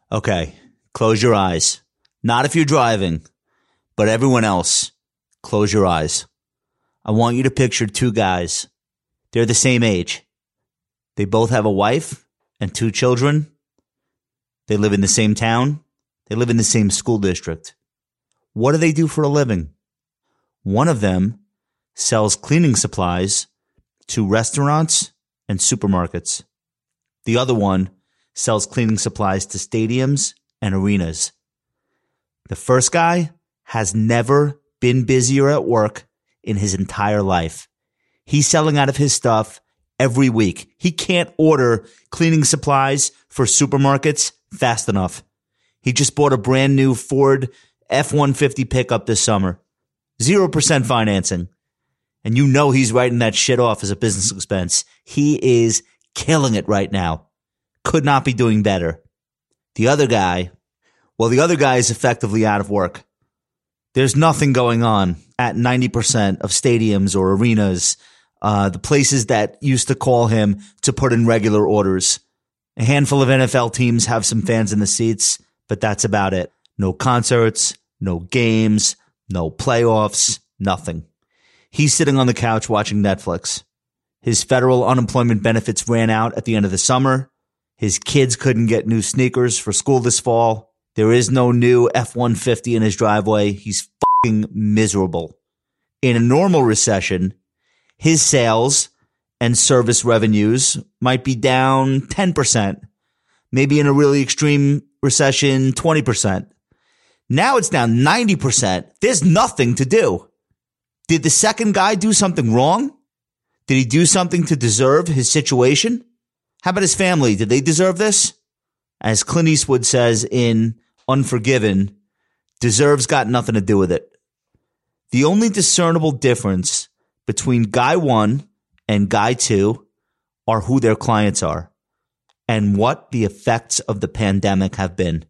Okay, close your eyes. Not if you're driving, but everyone else, close your eyes. I want you to picture two guys. They're the same age. They both have a wife and two children. They live in the same town. They live in the same school district. What do they do for a living? One of them sells cleaning supplies to restaurants and supermarkets. The other one sells cleaning supplies to stadiums and arenas. The first guy has never been busier at work in his entire life. He's selling out of his stuff every week. He can't order cleaning supplies for supermarkets fast enough. He just bought a brand new Ford F-150 pickup this summer. 0% financing. And you know he's writing that shit off as a business expense. He is killing it right now. Could not be doing better. The other guy is effectively out of work. There's nothing going on at 90% of stadiums or arenas, the places that used to call him to put in regular orders. A handful of NFL teams have some fans in the seats, but that's about it. No concerts, no games, no playoffs, nothing. He's sitting on the couch watching Netflix. His federal unemployment benefits ran out at the end of the summer. His kids couldn't get new sneakers for school this fall. There is no new F-150 in his driveway. He's fucking miserable. In a normal recession, his sales and service revenues might be down 10%. Maybe in a really extreme recession, 20%. Now it's down 90%. There's nothing to do. Did the second guy do something wrong? Did he do something to deserve his situation? How about his family? Did they deserve this? As Clint Eastwood says in Unforgiven, deserves got nothing to do with it. The only discernible difference between guy one and guy two are who their clients are and what the effects of the pandemic have been.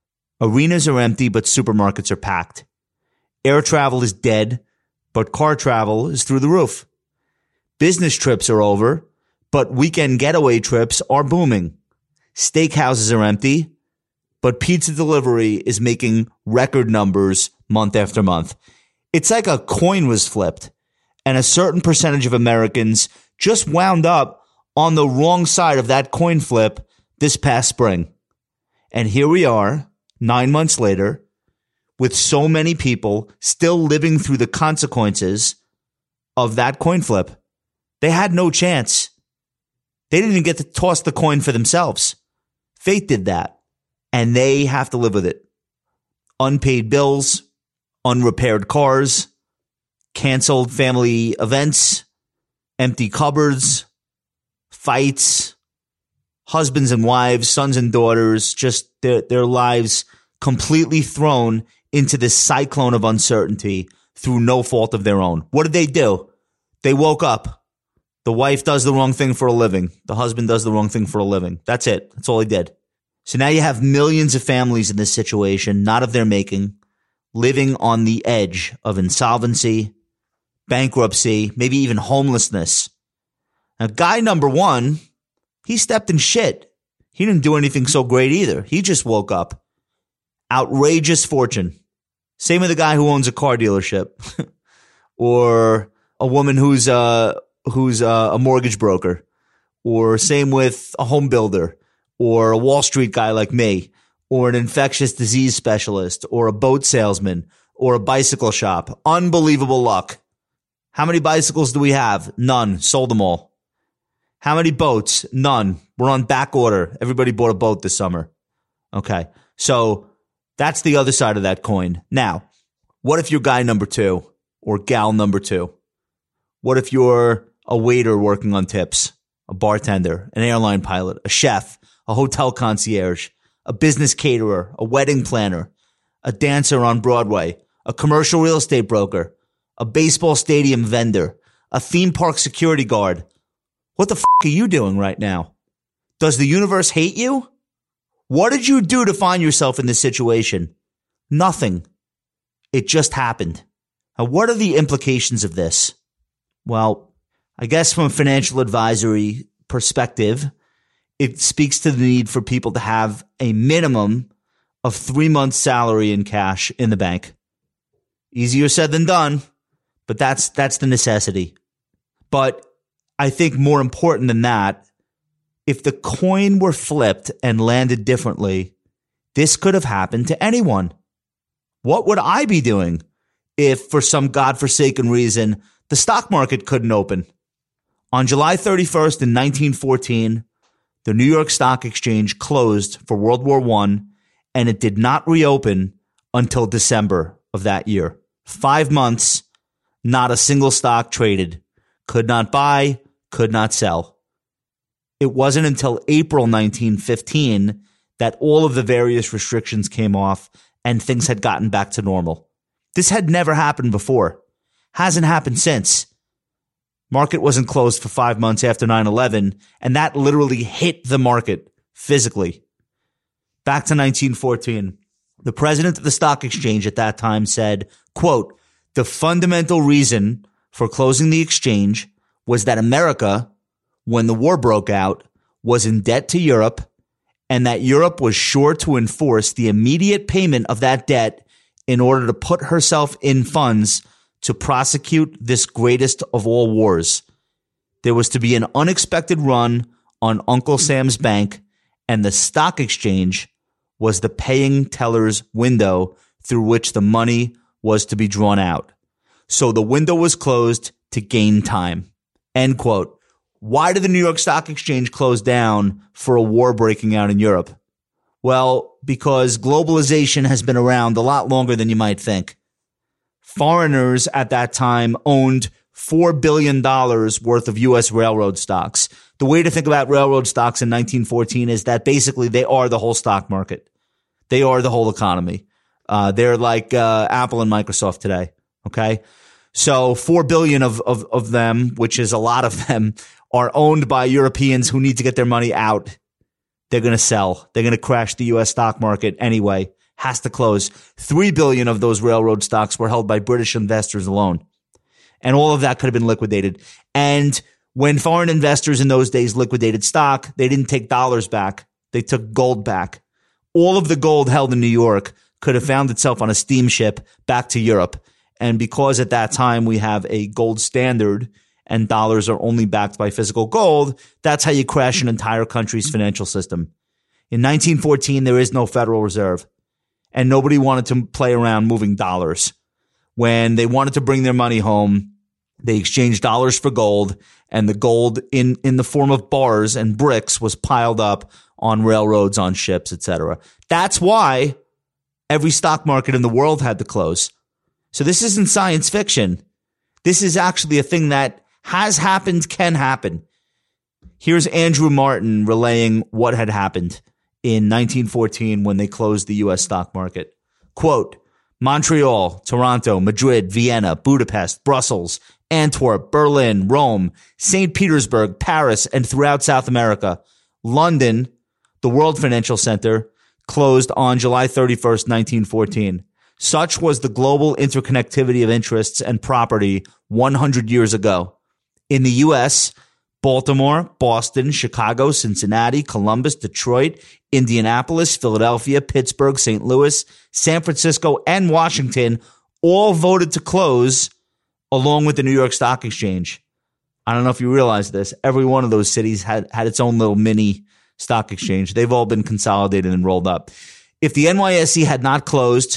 Arenas are empty, but supermarkets are packed. Air travel is dead, but car travel is through the roof. Business trips are over, but weekend getaway trips are booming. Steakhouses are empty, but pizza delivery is making record numbers month after month. It's like a coin was flipped, and a certain percentage of Americans just wound up on the wrong side of that coin flip this past spring. And here we are, 9 months later, with so many people still living through the consequences of that coin flip. They had no chance. They didn't even get to toss the coin for themselves. Fate did that, and they have to live with it. Unpaid bills, unrepaired cars, canceled family events, empty cupboards, fights, husbands and wives, sons and daughters, just their lives completely thrown into this cyclone of uncertainty through no fault of their own. What did they do? They woke up. The wife does the wrong thing for a living. The husband does the wrong thing for a living. That's it. That's all he did. So now you have millions of families in this situation, not of their making, living on the edge of insolvency, bankruptcy, maybe even homelessness. Now, guy number one, he stepped in shit. He didn't do anything so great either. He just woke up. Outrageous fortune. Same with the guy who owns a car dealership or a woman who's a mortgage broker, or same with a home builder or a Wall Street guy like me, or an infectious disease specialist or a boat salesman or a bicycle shop. Unbelievable luck. How many bicycles do we have? None. Sold them all. How many boats? None. We're on back order. Everybody bought a boat this summer. Okay. So that's the other side of that coin. Now, what if you're guy number two or gal number two? What if you're a waiter working on tips, a bartender, an airline pilot, a chef, a hotel concierge, a business caterer, a wedding planner, a dancer on Broadway, a commercial real estate broker, a baseball stadium vendor, a theme park security guard? What the are you doing right now? Does the universe hate you? What did you do to find yourself in this situation? Nothing. It just happened. Now, what are the implications of this? Well, I guess from a financial advisory perspective, it speaks to the need for people to have a minimum of 3 months' salary in cash in the bank. Easier said than done, but that's the necessity. But I think more important than that, if the coin were flipped and landed differently, this could have happened to anyone. What would I be doing if, for some godforsaken reason, the stock market couldn't open? On July 31st in 1914, the New York Stock Exchange closed for World War I, and it did not reopen until December of that year. 5 months, not a single stock traded. Could not buy, could not sell. It wasn't until April 1915 that all of the various restrictions came off and things had gotten back to normal. This had never happened before. Hasn't happened since. Market wasn't closed for 5 months after 9/11, and that literally hit the market physically. Back to 1914. The president of the stock exchange at that time said, quote, "The fundamental reason for closing the exchange was that America, when the war broke out, was in debt to Europe, and that Europe was sure to enforce the immediate payment of that debt in order to put herself in funds to prosecute this greatest of all wars. There was to be an unexpected run on Uncle Sam's Bank, and the stock exchange was the paying teller's window through which the money was to be drawn out. So the window was closed to gain time." End quote. Why did the New York Stock Exchange close down for a war breaking out in Europe? Well, because globalization has been around a lot longer than you might think. Foreigners at that time owned $4 billion worth of U.S. railroad stocks. The way to think about railroad stocks in 1914 is that basically they are the whole stock market. They are the whole economy. They're like Apple and Microsoft today. Okay. So 4 billion of them, which is a lot of them, are owned by Europeans who need to get their money out. They're going to sell. They're going to crash the U.S. stock market anyway. Has to close. 3 billion of those railroad stocks were held by British investors alone. And all of that could have been liquidated. And when foreign investors in those days liquidated stock, they didn't take dollars back. They took gold back. All of the gold held in New York could have found itself on a steamship back to Europe. And because at that time we have a gold standard and dollars are only backed by physical gold, that's how you crash an entire country's financial system. In 1914, there is no Federal Reserve, and nobody wanted to play around moving dollars. When they wanted to bring their money home, they exchanged dollars for gold, and the gold in the form of bars and bricks was piled up on railroads, on ships, etc. That's why every stock market in the world had to close. So this isn't science fiction. This is actually a thing that has happened, can happen. Here's Andrew Martin relaying what had happened in 1914 when they closed the U.S. stock market. Quote, "Montreal, Toronto, Madrid, Vienna, Budapest, Brussels, Antwerp, Berlin, Rome, St. Petersburg, Paris, and throughout South America. London, the World Financial Center, closed on July 31st, 1914. Such was the global interconnectivity of interests and property 100 years ago. In the U.S., Baltimore, Boston, Chicago, Cincinnati, Columbus, Detroit, Indianapolis, Philadelphia, Pittsburgh, St. Louis, San Francisco, and Washington all voted to close along with the New York Stock Exchange. I don't know if you realize this. Every one of those cities had its own little mini stock exchange. They've all been consolidated and rolled up. If the NYSE had not closed,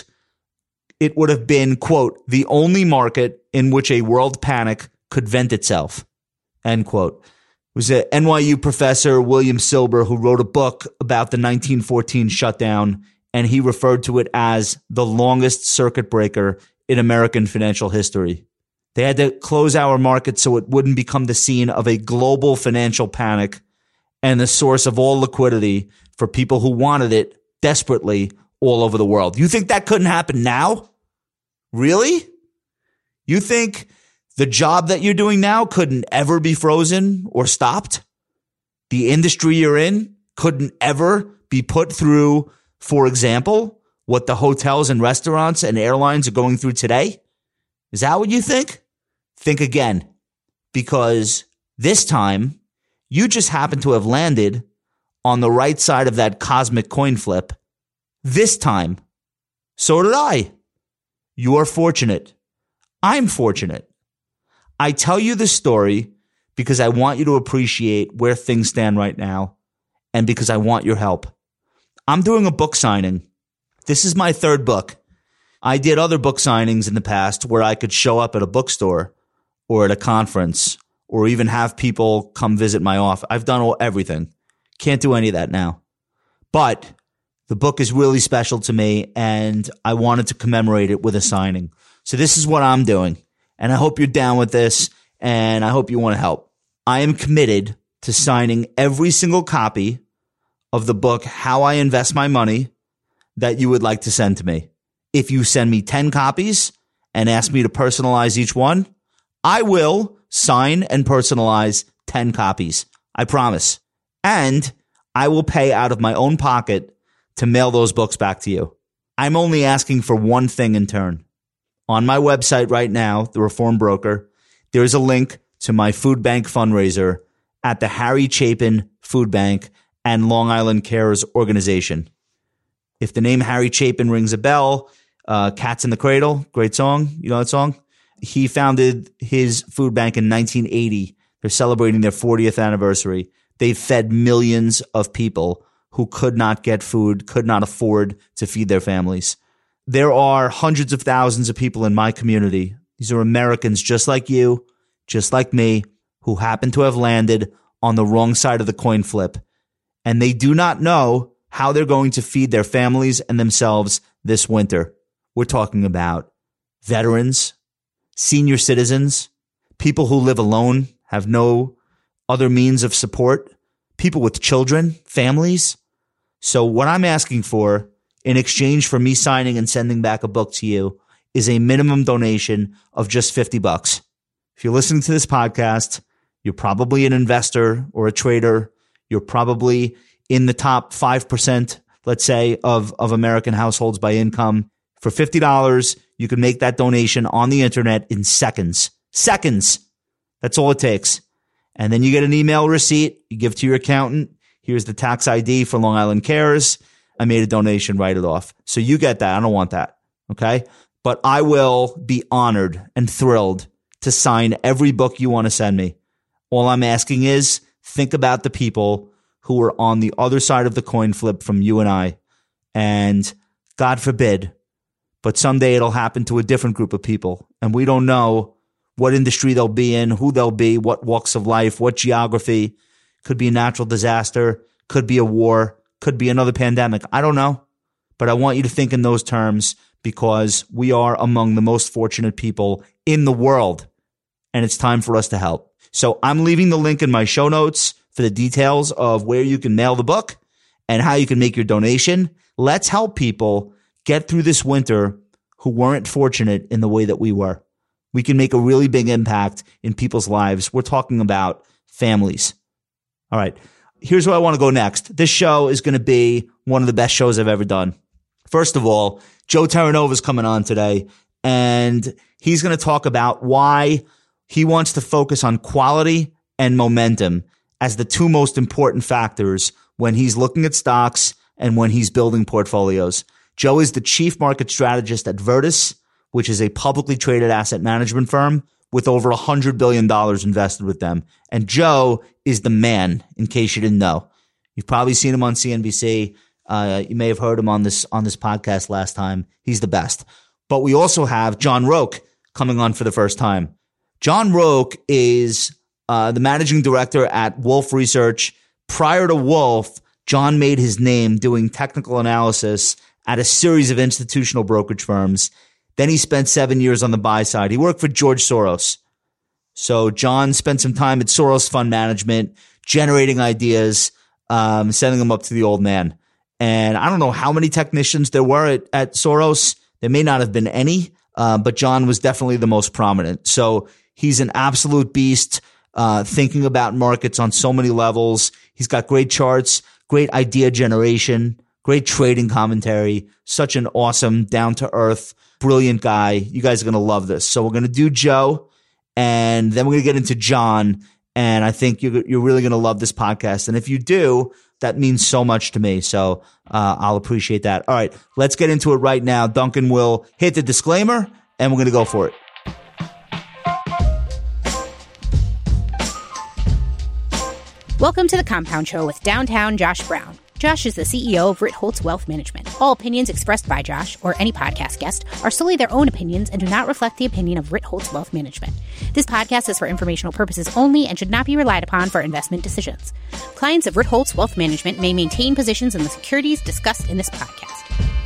it would have been, quote, "the only market in which a world panic could vent itself," end quote. It was a NYU professor, William Silber, who wrote a book about the 1914 shutdown, and he referred to it as the longest circuit breaker in American financial history. They had to close our market so it wouldn't become the scene of a global financial panic and the source of all liquidity for people who wanted it desperately all over the world. You think that couldn't happen now? Really? You think the job that you're doing now couldn't ever be frozen or stopped? The industry you're in couldn't ever be put through, for example, what the hotels and restaurants and airlines are going through today? Is that what you think? Think again, because this time you just happen to have landed on the right side of that cosmic coin flip. This time, so did I. You are fortunate. I'm fortunate. I tell you this story because I want you to appreciate where things stand right now and because I want your help. I'm doing a book signing. This is my third book. I did other book signings in the past where I could show up at a bookstore or at a conference or even have people come visit my office. I've done everything. Can't do any of that now. But the book is really special to me, and I wanted to commemorate it with a signing. So this is what I'm doing, and I hope you're down with this, and I hope you want to help. I am committed to signing every single copy of the book, How I Invest My Money, that you would like to send to me. If you send me 10 copies and ask me to personalize each one, I will sign and personalize 10 copies. I promise. And I will pay out of my own pocket to mail those books back to you. I'm only asking for one thing in turn. On my website right now, The Reformed Broker, there's a link to my food bank fundraiser at the Harry Chapin Food Bank and Long Island Cares Organization. If the name Harry Chapin rings a bell, Cats in the Cradle, great song. You know that song? He founded his food bank in 1980. They're celebrating their 40th anniversary. They've fed millions of people who could not get food, could not afford to feed their families. There are hundreds of thousands of people in my community. These are Americans just like you, just like me, who happen to have landed on the wrong side of the coin flip. And they do not know how they're going to feed their families and themselves this winter. We're talking about veterans, senior citizens, people who live alone, have no other means of support, people with children, families. So what I'm asking for in exchange for me signing and sending back a book to you is a minimum donation of just $50. If you're listening to this podcast, you're probably an investor or a trader. You're probably in the top 5%, let's say, of American households by income. For $50, you can make that donation on the internet in seconds. Seconds. That's all it takes. And then you get an email receipt. You give to your accountant. Here's the tax ID for Long Island Cares. I made a donation, write it off. So you get that. I don't want that. Okay. But I will be honored and thrilled to sign every book you want to send me. All I'm asking is think about the people who are on the other side of the coin flip from you and I. And God forbid, but someday it'll happen to a different group of people. And we don't know what industry they'll be in, who they'll be, what walks of life, what geography. Could be a natural disaster, could be a war, could be another pandemic. I don't know. But I want you to think in those terms because we are among the most fortunate people in the world. And it's time for us to help. So I'm leaving the link in my show notes for the details of where you can mail the book and how you can make your donation. Let's help people get through this winter who weren't fortunate in the way that we were. We can make a really big impact in people's lives. We're talking about families. All right. Here's where I want to go next. This show is going to be one of the best shows I've ever done. First of all, Joe Terranova is coming on today, and he's going to talk about why he wants to focus on quality and momentum as the two most important factors when he's looking at stocks and when he's building portfolios. Joe is the chief market strategist at Virtus, which is a publicly traded asset management firm with over $100 billion invested with them. And Joe is the man, in case you didn't know. You've probably seen him on CNBC. You may have heard him on this podcast last time. He's the best. But we also have John Roque coming on for the first time. John Roque is the managing director at Wolfe Research. Prior to Wolfe, John made his name doing technical analysis at a series of institutional brokerage firms. Then he spent 7 years on the buy side. He worked for George Soros. So John spent some time at Soros Fund Management, generating ideas, sending them up to the old man. And I don't know how many technicians there were at Soros. There may not have been any, but John was definitely the most prominent. So he's an absolute beast, thinking about markets on so many levels. He's got great charts, great idea generation, great trading commentary, such an awesome, down-to-earth, brilliant guy. You guys are going to love this. So we're going to do Joe, and then we're going to get into John, and I think you're really going to love this podcast. And if you do, that means so much to me. So I'll appreciate that. All right, let's get into it right now. Duncan will hit the disclaimer, and we're going to go for it. Welcome to the Compound Show with Downtown Josh Brown. Josh is the CEO of Ritholtz Wealth Management. All opinions expressed by Josh or any podcast guest are solely their own opinions and do not reflect the opinion of Ritholtz Wealth Management. This podcast is for informational purposes only and should not be relied upon for investment decisions. Clients of Ritholtz Wealth Management may maintain positions in the securities discussed in this podcast.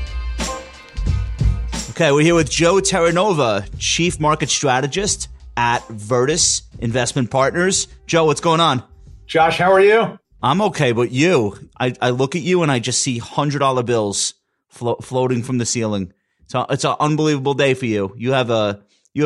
Okay, we're here with Joe Terranova, Chief Market Strategist at Virtus Investment Partners. Joe, what's going on? Josh, how are you? I'm okay, but I look at you and I just see $100 bills floating from the ceiling. So it's an unbelievable day for you. You have an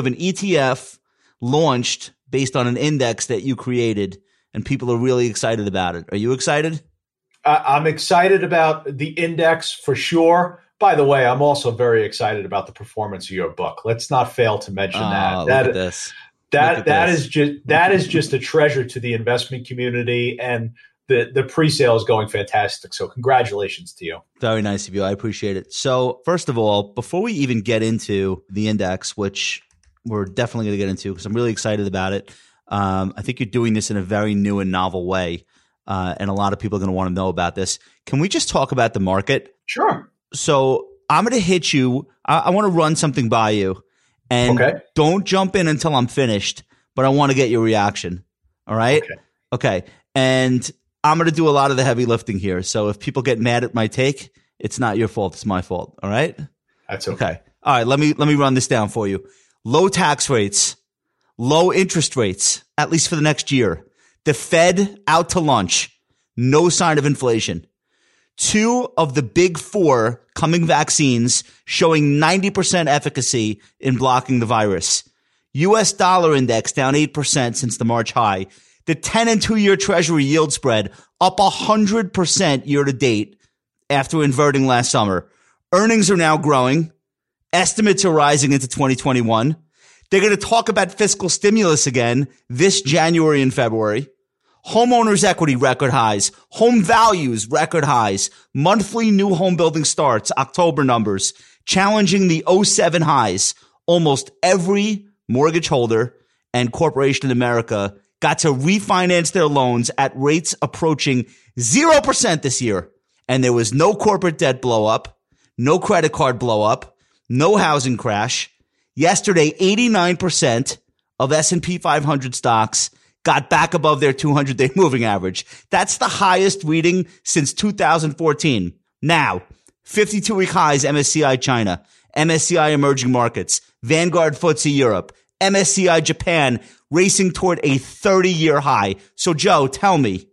ETF launched based on an index that you created, and people are really excited about it. Are you excited? I'm excited about the index for sure. By the way, I'm also very excited about the performance of your book. Let's not fail to mention that. Look at this. That is just a treasure to the investment community, and the pre-sale is going fantastic. So congratulations to you. Very nice of you. I appreciate it. So first of all, before we even get into the index, which we're definitely going to get into because I'm really excited about it, I think you're doing this in a very new and novel way, and a lot of people are going to want to know about this. Can we just talk about the market? Sure. So I'm going to hit you. I want to run something by you, and Don't jump in until I'm finished, but I want to get your reaction. All right? Okay. And I'm going to do a lot of the heavy lifting here. So if people get mad at my take, it's not your fault. It's my fault. All right? That's okay. All right. Let me run this down for you. Low tax rates, low interest rates, at least for the next year. The Fed out to lunch. No sign of inflation. 2 of the big 4 coming vaccines showing 90% efficacy in blocking the virus. U.S. dollar index down 8% since the March high. The 10 and 2-year Treasury yield spread up 100% year to date after inverting last summer. Earnings are now growing. Estimates are rising into 2021. They're going to talk about fiscal stimulus again this January and February. Homeowners equity record highs. Home values record highs. Monthly new home building starts, October numbers, challenging the 07 highs. Almost every mortgage holder and corporation in America got to refinance their loans at rates approaching 0% this year. And there was no corporate debt blow up, no credit card blow up, no housing crash. Yesterday, 89% of S&P 500 stocks got back above their 200-day moving average. That's the highest reading since 2014. Now, 52-week highs MSCI China, MSCI emerging markets, Vanguard FTSE Europe, MSCI Japan racing toward a 30-year high. So, Joe, tell me,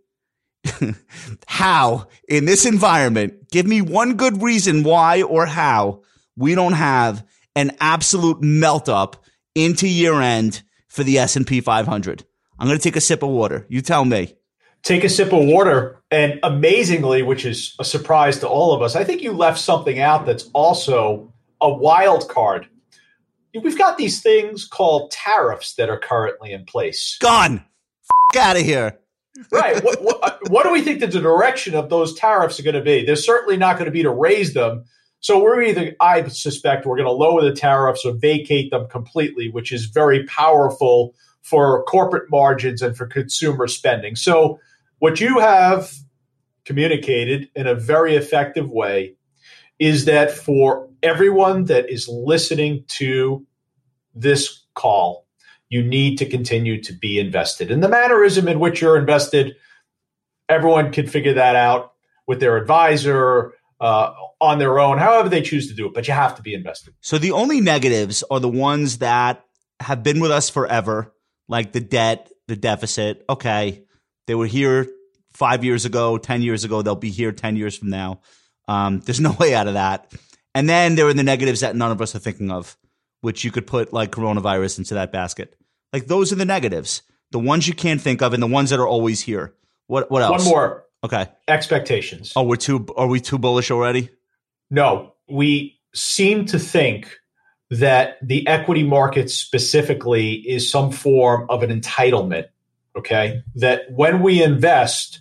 how, in this environment, give me one good reason why or how we don't have an absolute melt-up into year-end for the S&P 500. I'm going to take a sip of water. You tell me. Take a sip of water. And amazingly, which is a surprise to all of us, I think you left something out that's also a wild card. We've got these things called tariffs that are currently in place. Gone. Out of here. Right. What do we think that the direction of those tariffs are going to be? They're certainly not going to be to raise them. So I suspect we're going to lower the tariffs or vacate them completely, which is very powerful for corporate margins and for consumer spending. So what you have communicated in a very effective way is that for everyone that is listening to this call, you need to continue to be invested. And the mannerism in which you're invested, everyone can figure that out with their advisor, on their own, however they choose to do it, but you have to be invested. So the only negatives are the ones that have been with us forever, like the debt, the deficit. Okay, they were here 5 years ago, 10 years ago. They'll be here 10 years from now. There's no way out of that. And then there are the negatives that none of us are thinking of, which you could put like coronavirus into that basket. Like those are the negatives, the ones you can't think of and the ones that are always here. What else? One more. Okay. Expectations. Oh, are we too bullish already? No, we seem to think that the equity market specifically is some form of an entitlement. Okay. That when we invest,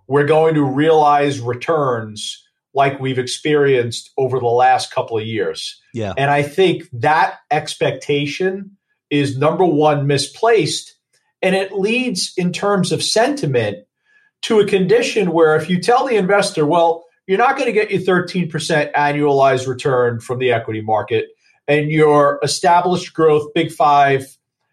we're going to realize returns like we've experienced over the last couple of years. Yeah. And I think that expectation is, number one, misplaced. And it leads, in terms of sentiment, to a condition where if you tell the investor, well, you're not going to get your 13% annualized return from the equity market, and your established growth Big Five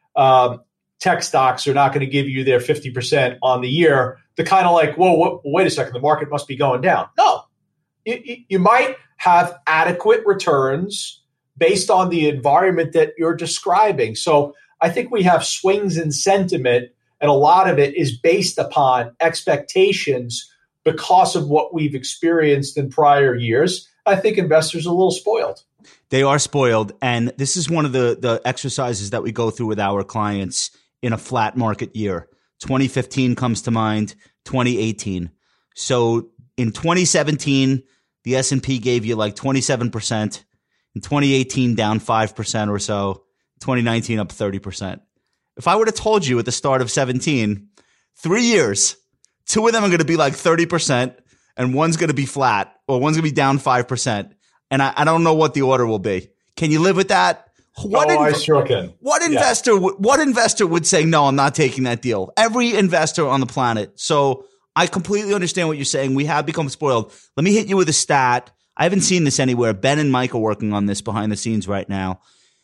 tech stocks are not going to give you their 50% on the year, they're kind of like, whoa, wait a second, the market must be going down. No, you might have adequate returns based on the environment that you're describing. So I think we have swings in sentiment, and a lot of it is based upon expectations because of what we've experienced in prior years. I think investors are a little spoiled. They are spoiled. And this is one of the exercises that we go through with our clients in a flat market year. 2015 comes to mind, 2018. So in 2017, the S&P gave you like 27%. In 2018, down 5% or so. 2019, up 30%. If I would have told you at the start of 17, 3 years, two of them are going to be like 30% and one's going to be flat, or one's going to be down 5%. And I don't know what the order will be. Can you live with that? I sure can. What investor would say, no, I'm not taking that deal? Every investor on the planet. So I completely understand what you're saying. We have become spoiled. Let me hit you with a stat. I haven't seen this anywhere. Ben and Mike are working on this behind the scenes right now.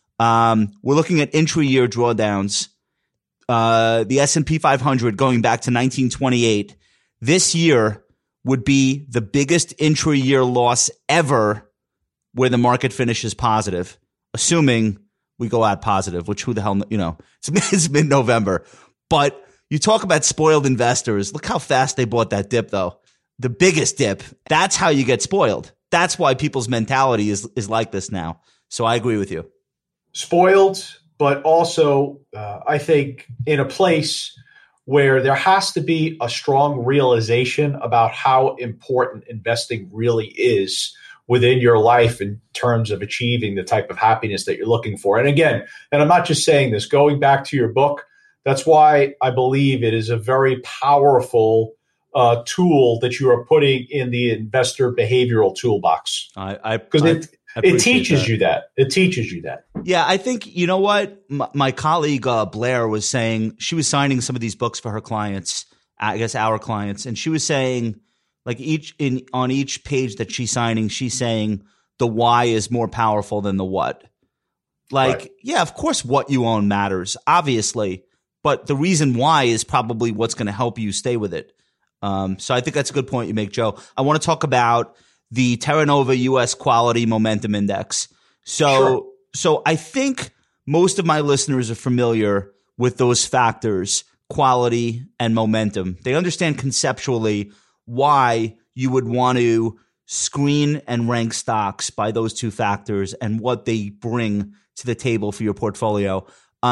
We're looking at intra-year drawdowns. The S&P 500 going back to 1928. This year would be the biggest intra-year loss ever where the market finishes positive, assuming we go out positive, which who the hell, it's mid-November. But you talk about spoiled investors. Look how fast they bought that dip, though. The biggest dip. That's how you get spoiled. That's why people's mentality is like this now. So I agree with you. Spoiled, but also I think in a place where there has to be a strong realization about how important investing really is within your life in terms of achieving the type of happiness that you're looking for. And again, and I'm not just saying this, going back to your book, that's why I believe it is a very powerful tool that you are putting in the investor behavioral toolbox. Because it teaches you that. It teaches you that. Yeah, I think, you know what? My colleague Blair was saying, she was signing some of these books for her clients, I guess our clients, and she was saying, like on each page that she's signing, she's saying the why is more powerful than the what. Like, right. Yeah, of course what you own matters, obviously, but the reason why is probably what's going to help you stay with it. So I think that's a good point you make, Joe. I want to talk about the Terra Nova U.S. Quality Momentum Index. So I think most of my listeners are familiar with those factors, quality and momentum. They understand conceptually why you would want to screen and rank stocks by those two factors and what they bring to the table for your portfolio.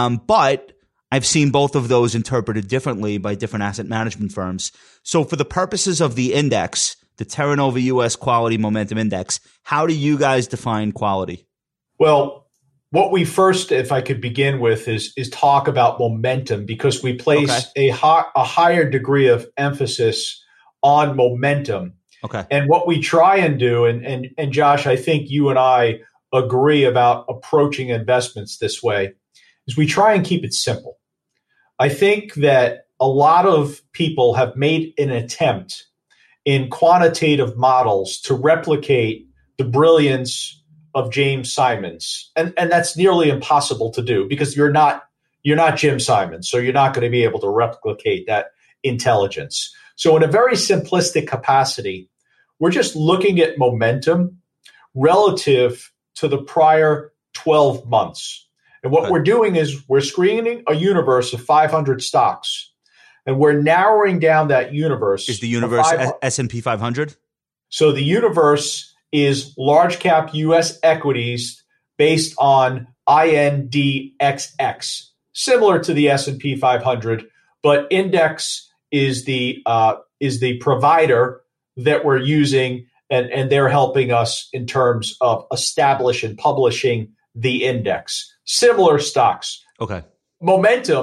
But I've seen both of those interpreted differently by different asset management firms. So for the purposes of the index, the Terra Nova U.S. Quality Momentum Index, how do you guys define quality? Well, what we first, if I could begin with, is talk about momentum, because we place a higher degree of emphasis on momentum. Okay. And what we try and do, and Josh, I think you and I agree about approaching investments this way, is we try and keep it simple. I think that a lot of people have made an attempt in quantitative models to replicate the brilliance of James Simons. And that's nearly impossible to do, because you're not Jim Simons, so you're not going to be able to replicate that intelligence. So in a very simplistic capacity, we're just looking at momentum relative to the prior 12 months. And what we're doing is we're screening a universe of 500 stocks, and we're narrowing down that universe. Is the universe S&P 500? So the universe is large cap U.S. equities based on INDXX, similar to the S&P 500, but index is the provider that we're using, and they're helping us in terms of establish and publishing the index. Similar stocks. Okay. Momentum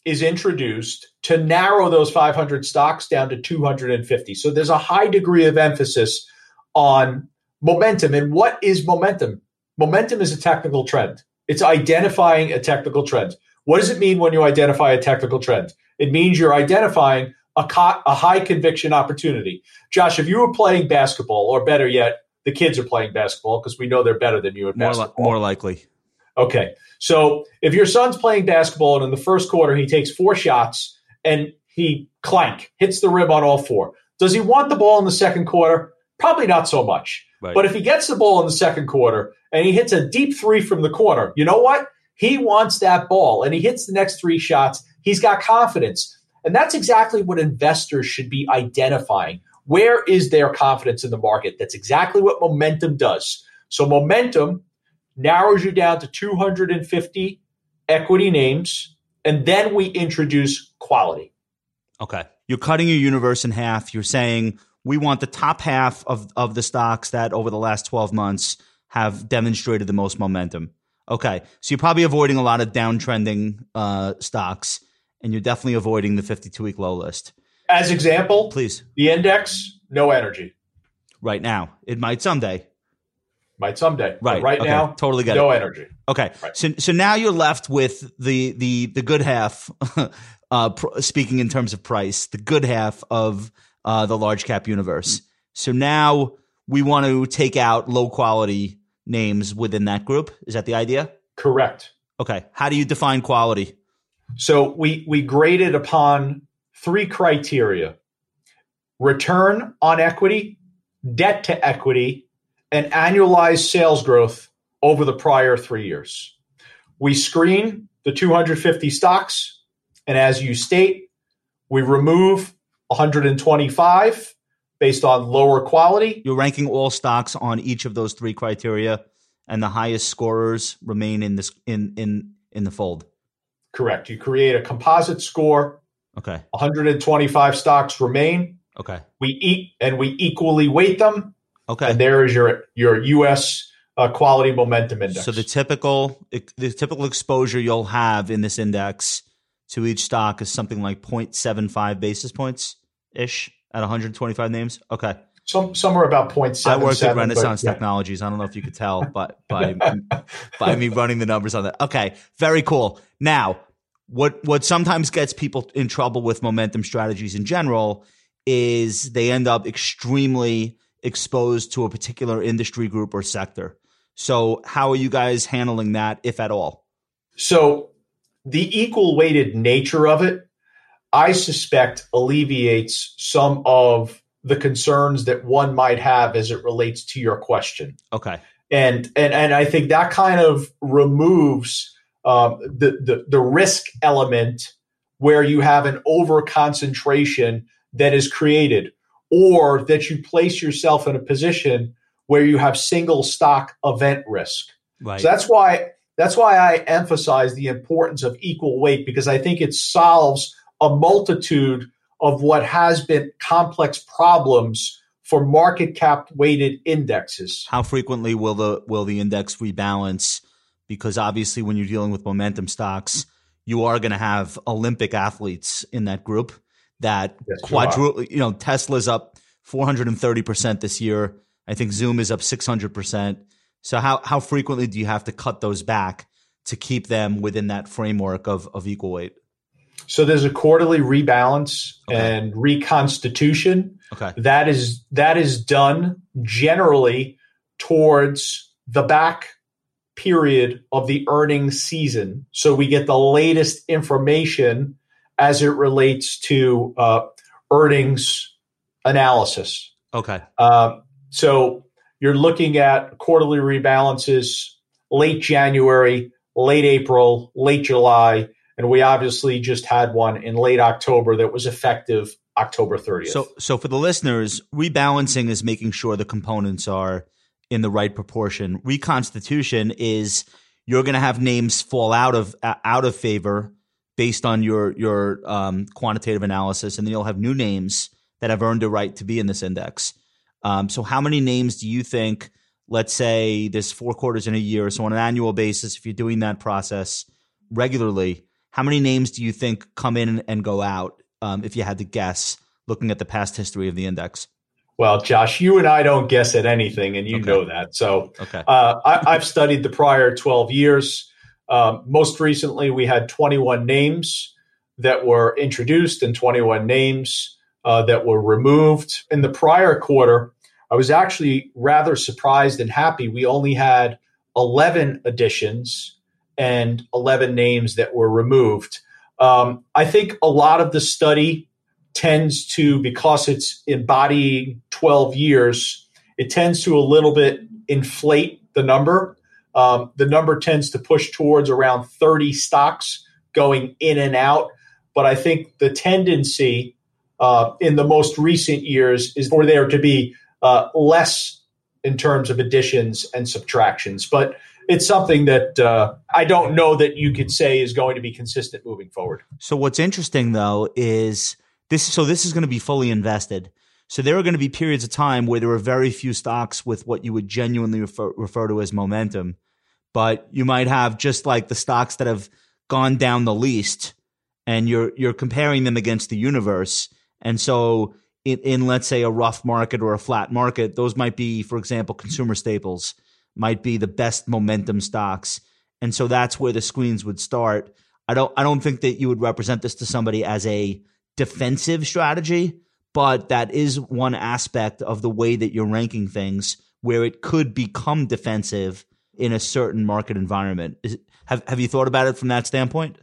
is introduced to narrow those 500 stocks down to 250. So there's a high degree of emphasis on momentum. And what is momentum? Momentum is a technical trend. It's identifying a technical trend. What does it mean when you identify a technical trend? It means you're identifying a high conviction opportunity. Josh, if you were playing basketball, or better yet, the kids are playing basketball because we know they're better than you at basketball. More likely. Okay. So if your son's playing basketball and in the first quarter he takes 4 shots and he hits the rim on all 4, does he want the ball in the second quarter? Probably not so much. Right. But if he gets the ball in the second quarter and he hits a deep 3 from the corner, you know what? He wants that ball and he hits the next 3 shots. He's got confidence. And that's exactly what investors should be identifying. Where is their confidence in the market? That's exactly what momentum does. So momentum narrows you down to 250 equity names, and then we introduce quality. Okay. You're cutting your universe in half. You're saying we want the top half of the stocks that over the last 12 months have demonstrated the most momentum. Okay. So you're probably avoiding a lot of downtrending stocks, and you're definitely avoiding the 52-week low list. As example, please. The index, no energy. Right now. It might someday. Might someday. Right. But right okay. now, totally get no it. energy. Okay. Right. So now you're left with the good half, speaking in terms of price, the good half of the large cap universe. So now we want to take out low quality names within that group. Is that the idea? Correct. Okay. How do you define quality? So we grade it upon 3 criteria: return on equity, debt to equity, and annualized sales growth over the prior 3 years. We screen the 250 stocks, and as you state, we remove 125 based on lower quality. You're ranking all stocks on each of those 3 criteria, and the highest scorers remain in this in the fold. Correct. You create a composite score. Okay. 125 stocks remain. Okay. We equally weight them. Okay. And there is your U.S. Quality Momentum Index. So the typical exposure you'll have in this index to each stock is something like 0.75 basis points ish at 125 names. Okay. Somewhere about 0.77. I worked at Renaissance Technologies. I don't know if you could tell, but by me running the numbers on that. Okay. Very cool. Now, what sometimes gets people in trouble with momentum strategies in general is they end up extremely exposed to a particular industry group or sector. So how are you guys handling that, if at all? So the equal weighted nature of it, I suspect, alleviates some of the concerns that one might have as it relates to your question. Okay. And I think that kind of removes the risk element where you have an over concentration that is created, or that you place yourself in a position where you have single stock event risk. Right. So that's why I emphasize the importance of equal weight, because I think it solves a multitude of what has been complex problems for market cap weighted indexes. How frequently will the index rebalance? Because obviously when you're dealing with momentum stocks, you are going to have Olympic athletes in that group that Tesla's up 430% this year. I think Zoom is up 600%. So how frequently do you have to cut those back to keep them within that framework of equal weight? So there's a quarterly rebalance and reconstitution. Okay. That is done generally towards the back period of the earnings season. So we get the latest information as it relates to earnings analysis. Okay. So you're looking at quarterly rebalances late January, late April, late July, and we obviously just had one in late October that was effective October 30th. So for the listeners, rebalancing is making sure the components are in the right proportion. Reconstitution is you're going to have names fall out of favor based on your quantitative analysis, and then you'll have new names that have earned a right to be in this index. So how many names do you think, let's say there's 4 quarters in a year, so on an annual basis, if you're doing that process regularly, how many names do you think come in and go out, if you had to guess, looking at the past history of the index? Well, Josh, you and I don't guess at anything, and you know that. So I've studied the prior 12 years. Most recently, we had 21 names that were introduced and 21 names that were removed. In the prior quarter, I was actually rather surprised and happy. We only had 11 additions and 11 names that were removed. I think a lot of the study tends to, because it's embodying 12 years, it tends to a little bit inflate the number. The number tends to push towards around 30 stocks going in and out. But I think the tendency in the most recent years is for there to be less in terms of additions and subtractions. But it's something that I don't know that you could say is going to be consistent moving forward. So what's interesting, though, is this is going to be fully invested. So there are going to be periods of time where there are very few stocks with what you would genuinely refer to as momentum. But you might have just like the stocks that have gone down the least, and you're comparing them against the universe. And so in let's say a rough market or a flat market, those might be, for example, consumer staples might be the best momentum stocks. And so that's where the screens would start. I don't think that you would represent this to somebody as a defensive strategy, but that is one aspect of the way that you're ranking things where it could become defensive in a certain market environment. Have you thought about it from that standpoint?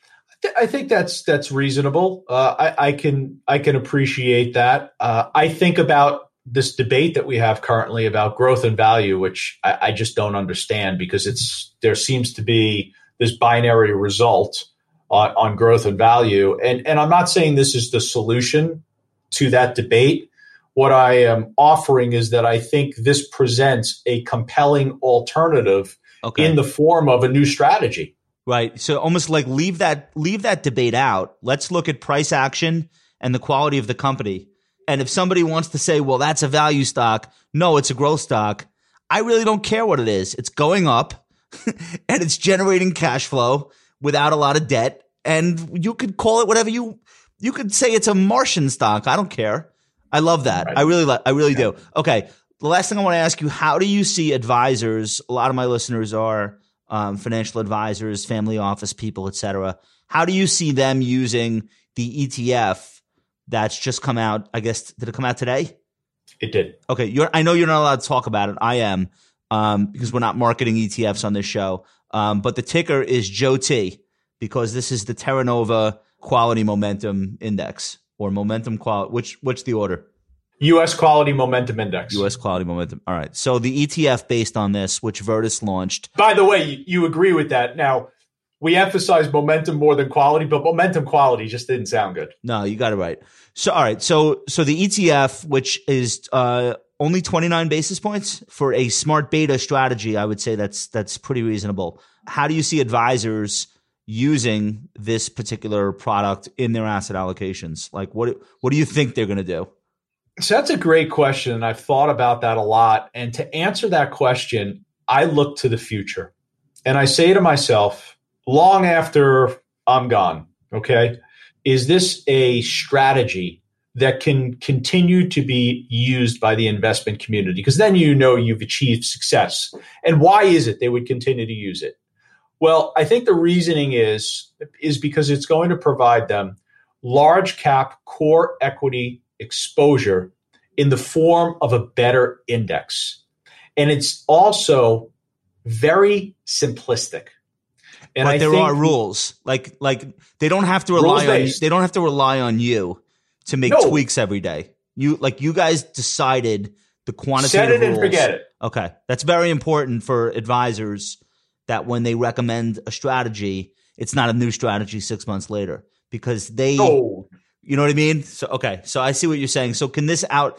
I think that's reasonable. I can appreciate that. I think about this debate that we have currently about growth and value, which I just don't understand, because there seems to be this binary result on growth and value. And I'm not saying this is the solution to that debate. What I am offering is that I think this presents a compelling alternative in the form of a new strategy. Right. So almost like leave that debate out. Let's look at price action and the quality of the company. And if somebody wants to say, well, that's a value stock, no, it's a growth stock, I really don't care what it is. It's going up and it's generating cash flow without a lot of debt. And you could call it whatever you could say it's a Martian stock. I don't care. I love that. Right. I really do. Okay. The last thing I want to ask you, how do you see advisors? A lot of my listeners are financial advisors, family office people, et cetera. How do you see them using the ETF that's just come out? I guess, did it come out today? It did. Okay. I know you're not allowed to talk about it. I am, because we're not marketing ETFs on this show. But the ticker is JOT, because this is the Terra Nova Quality Momentum Index, or Momentum Quality. Which the order? U.S. Quality Momentum Index. U.S. Quality Momentum. All right. So the ETF based on this, which Virtus launched. By the way, you agree with that. Now, we emphasize momentum more than quality, but momentum quality just didn't sound good. No, you got it right. So, all right. So the ETF, which is only 29 basis points for a smart beta strategy, I would say that's pretty reasonable. How do you see advisors using this particular product in their asset allocations? Like, what do you think they're going to do? So that's a great question, and I've thought about that a lot. And to answer that question, I look to the future. And I say to myself, long after I'm gone, okay, is this a strategy that can continue to be used by the investment community? Because then you know you've achieved success. And why is it they would continue to use it? Well, I think the reasoning is because it's going to provide them large cap core equity exposure in the form of a better index. And it's also very simplistic. And but there are rules. Like they don't have to rely on you to make tweaks every day. You guys decided the quantitative rules. Set it and forget it. Okay. That's very important for advisors, that when they recommend a strategy, it's not a new strategy 6 months later, because they you know what I mean? So, okay. So I see what you're saying. So can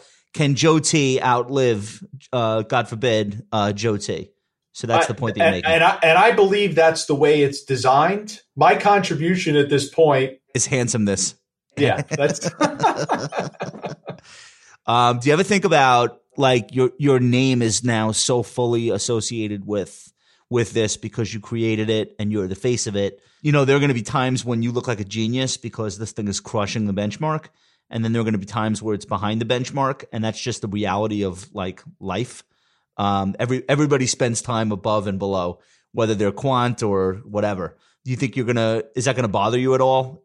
Joe T outlive, God forbid, Joe T? So that's the point that you're making. And I believe that's the way it's designed. My contribution at this point is handsomeness. Yeah. That's do you ever think about, like, your name is now so fully associated with with this because you created it and you're the face of it. You know, there are going to be times when you look like a genius because this thing is crushing the benchmark. And then there are going to be times where it's behind the benchmark. And that's just the reality of like life. Everybody spends time above and below, whether they're quant or whatever. Do you think is that going to bother you at all?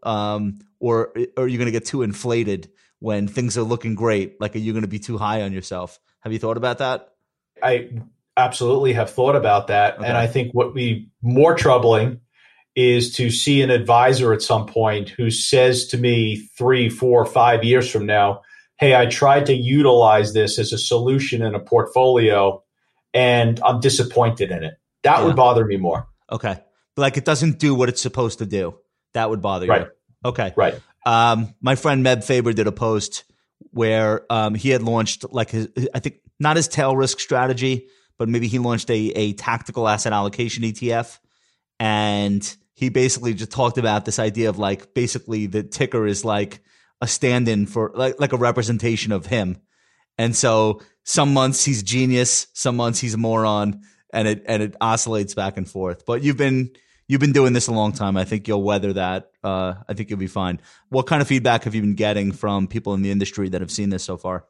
Or are you going to get too inflated when things are looking great? Like, are you going to be too high on yourself? Have you thought about that? I absolutely have thought about that. Okay. And I think what be more troubling is to see an advisor at some point who says to me 3, 4, 5 years from now, hey, I tried to utilize this as a solution in a portfolio and I'm disappointed in it. That would bother me more. Okay. Like it doesn't do what it's supposed to do. That would bother you. Okay. Right. My friend Meb Faber did a post where he had launched like I think not his tail risk strategy, but maybe he launched a tactical asset allocation ETF. And he basically just talked about this idea of like basically the ticker is like a stand-in for like a representation of him. And so some months he's genius, some months he's a moron, and it oscillates back and forth. But you've been doing this a long time. I think you'll weather that. I think you'll be fine. What kind of feedback have you been getting from people in the industry that have seen this so far?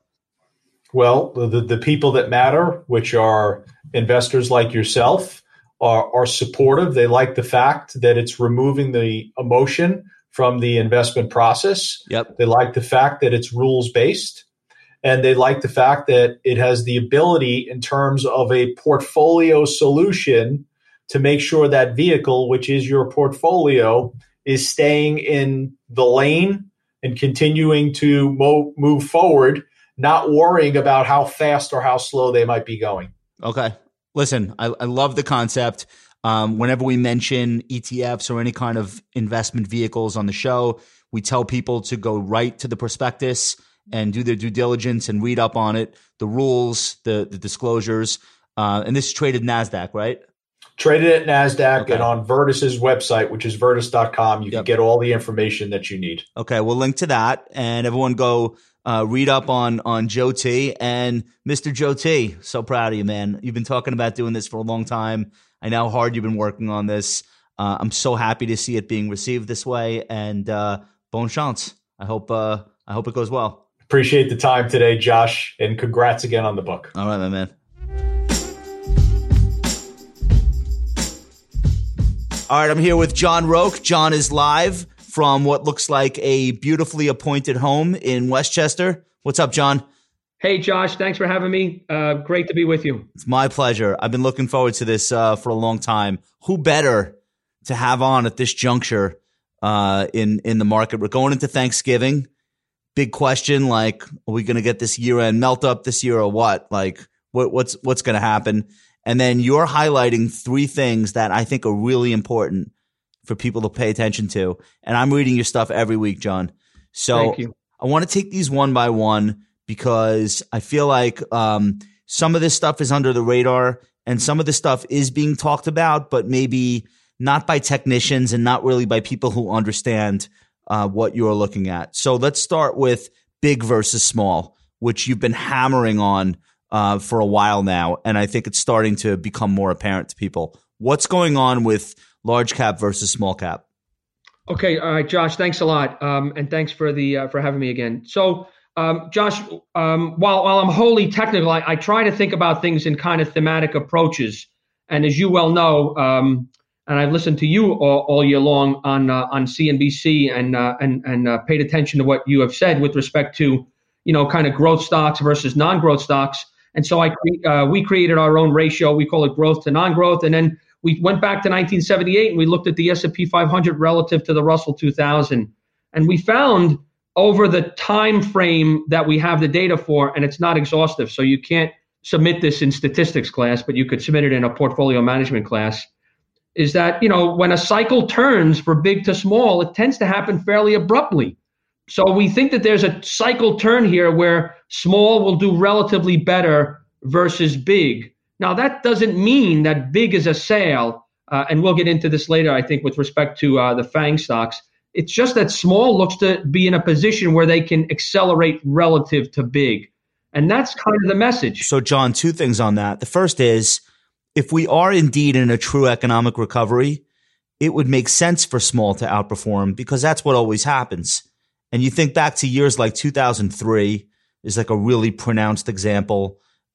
Well, the people that matter, which are investors like yourself, are supportive. They like the fact that it's removing the emotion from the investment process. Yep. They like the fact that it's rules-based. And they like the fact that it has the ability in terms of a portfolio solution to make sure that vehicle, which is your portfolio, is staying in the lane and continuing to move forward, not worrying about how fast or how slow they might be going. Okay. Listen, I love the concept. Whenever we mention ETFs or any kind of investment vehicles on the show, we tell people to go right to the prospectus and do their due diligence and read up on it, the rules, the disclosures. And this is traded NASDAQ, right? Traded at NASDAQ and on Virtus's website, which is virtus.com. You can get all the information that you need. Okay, we'll link to that. And everyone go read up on Joe T. And Mr. Joe T., so proud of you, man. You've been talking about doing this for a long time. I know how hard you've been working on this. I'm so happy to see it being received this way. And bon chance. I hope it goes well. Appreciate the time today, Josh, and congrats again on the book. All right, my man. All right, I'm here with John Roque. John is live from what looks like a beautifully appointed home in Westchester. What's up, John? Hey, Josh. Thanks for having me. Great to be with you. It's my pleasure. I've been looking forward to this for a long time. Who better to have on at this juncture in the market? We're going into Thanksgiving. Big question, like, are we going to get this year-end melt up this year or what? Like, what's going to happen? And then you're highlighting 3 things that I think are really important for people to pay attention to. And I'm reading your stuff every week, John. So thank you. I want to take these one by one because I feel like some of this stuff is under the radar and some of this stuff is being talked about, but maybe not by technicians and not really by people who understand what you're looking at. So let's start with big versus small, which you've been hammering on for a while now. And I think it's starting to become more apparent to people. What's going on with large cap versus small cap? Okay. All right, Josh, thanks a lot. And thanks for having me again. So, Josh, while I'm wholly technical, I try to think about things in kind of thematic approaches. And as you well know, and I've listened to you all year long on CNBC and paid attention to what you have said with respect to, kind of growth stocks versus non-growth stocks. And so we created our own ratio. We call it growth to non-growth. And then we went back to 1978 and we looked at the S&P 500 relative to the Russell 2000. And we found over the time frame that we have the data for, and it's not exhaustive, so you can't submit this in statistics class, but you could submit it in a portfolio management class, is that, when a cycle turns for big to small, it tends to happen fairly abruptly. So we think that there's a cycle turn here where small will do relatively better versus big. Now, that doesn't mean that big is a sale, and we'll get into this later, I think, with respect to the FANG stocks. It's just that small looks to be in a position where they can accelerate relative to big. And that's kind of the message. So, John, 2 things on that. The first is, if we are indeed in a true economic recovery, it would make sense for small to outperform because that's what always happens. And you think back to years like 2003 is like a really pronounced example.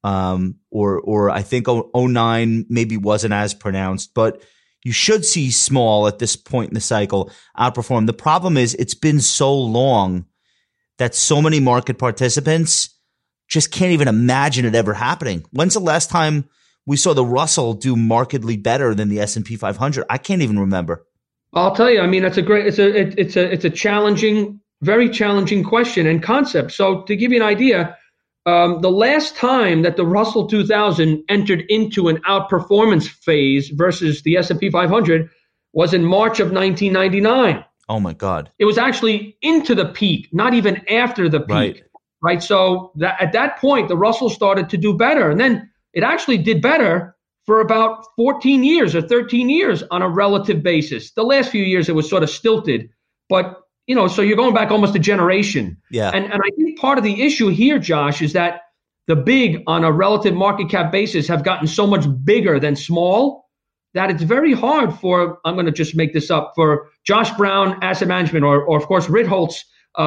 Or I think 09 maybe wasn't as pronounced, but you should see small at this point in the cycle outperform. The problem is it's been so long that so many market participants just can't even imagine it ever happening. When's the last time we saw the Russell do markedly better than the S&P 500? I can't even remember. I'll tell you. I mean, it's a challenging, very challenging question and concept. So to give you an idea, the last time that the Russell 2000 entered into an outperformance phase versus the S&P 500 was in March of 1999. Oh my God! It was actually into the peak, not even after the peak. Right. So at that point, the Russell started to do better, and then it actually did better for about 14 years or 13 years on a relative basis. The last few years, it was sort of stilted, but so you're going back almost a generation. Yeah. And I think part of the issue here, Josh, is that the big on a relative market cap basis have gotten so much bigger than small that it's very hard for, I'm going to just make this up, for Josh Brown Asset Management or of course, Ritholtz,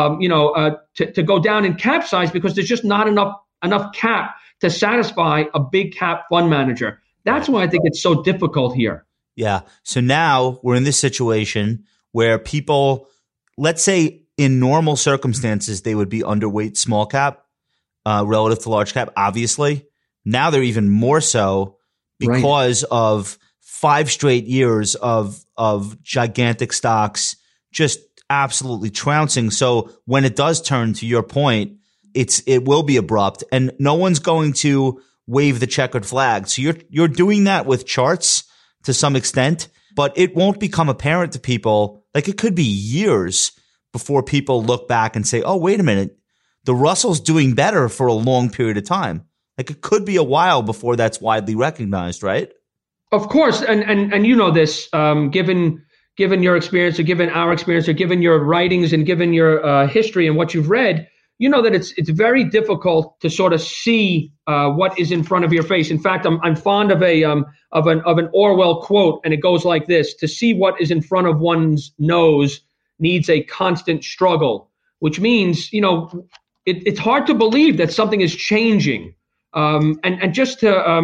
to go down in cap size because there's just not enough cap to satisfy a big cap fund manager. That's why I think it's so difficult here. Yeah. So now we're in this situation where people, let's say in normal circumstances, they would be underweight small cap relative to large cap, obviously. Now they're even more so because of 5 straight years of gigantic stocks just absolutely trouncing. So when it does turn, to your point, it will be abrupt and no one's going to wave the checkered flag. So you're doing that with charts to some extent, but it won't become apparent to people. Like it could be years before people look back and say, oh, wait a minute, the Russell's doing better for a long period of time. Like it could be a while before that's widely recognized, right? Of course. And you know this, given your experience or given our experience or given your writings and given your history and what you've read, you know that it's very difficult to sort of see what is in front of your face. In fact, I'm fond of an Orwell quote, and it goes like this: "To see what is in front of one's nose needs a constant struggle," which means it's hard to believe that something is changing. And just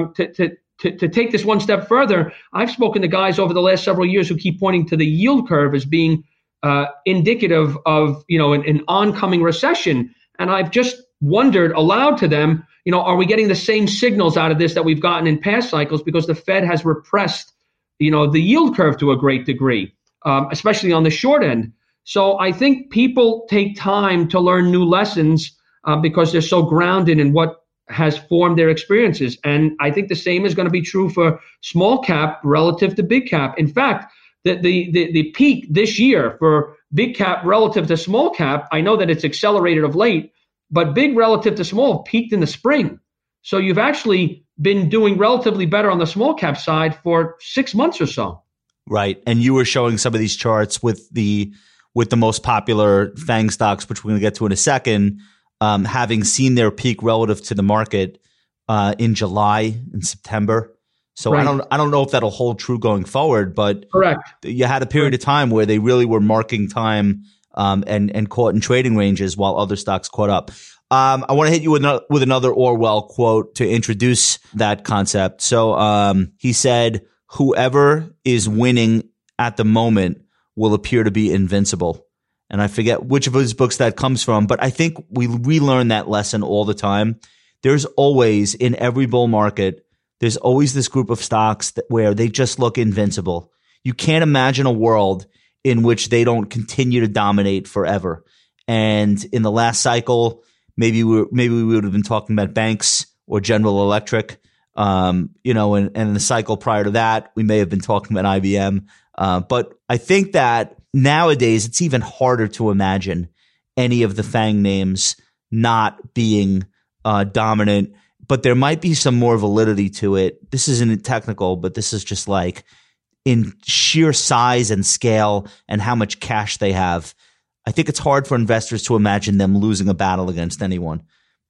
to take this one step further, I've spoken to guys over the last several years who keep pointing to the yield curve as being indicative of an oncoming recession. And I've just wondered aloud to them, are we getting the same signals out of this that we've gotten in past cycles because the Fed has repressed, the yield curve to a great degree, especially on the short end. So I think people take time to learn new lessons because they're so grounded in what has formed their experiences. And I think the same is going to be true for small cap relative to big cap. In fact, the peak this year for big cap relative to small cap, I know that it's accelerated of late, but big relative to small peaked in the spring. So you've actually been doing relatively better on the small cap side for 6 months or so. Right. And you were showing some of these charts with the most popular FANG stocks, which we're going to get to in a second, having seen their peak relative to the market in July and September. So right. I don't know if that'll hold true going forward, but correct. You had a period of time where they really were marking time and caught in trading ranges while other stocks caught up. I want to hit you with another Orwell quote to introduce that concept. So he said, "Whoever is winning at the moment will appear to be invincible." And I forget which of his books that comes from, but I think we relearn that lesson all the time. There's always, in every bull market, there's always this group of stocks where they just look invincible. You can't imagine a world in which they don't continue to dominate forever. And in the last cycle, maybe we would have been talking about banks or General Electric, and in the cycle prior to that, we may have been talking about IBM. But I think that nowadays it's even harder to imagine any of the FANG names not being dominant. But there might be some more validity to it. This isn't technical, but this is just like in sheer size and scale and how much cash they have. I think it's hard for investors to imagine them losing a battle against anyone.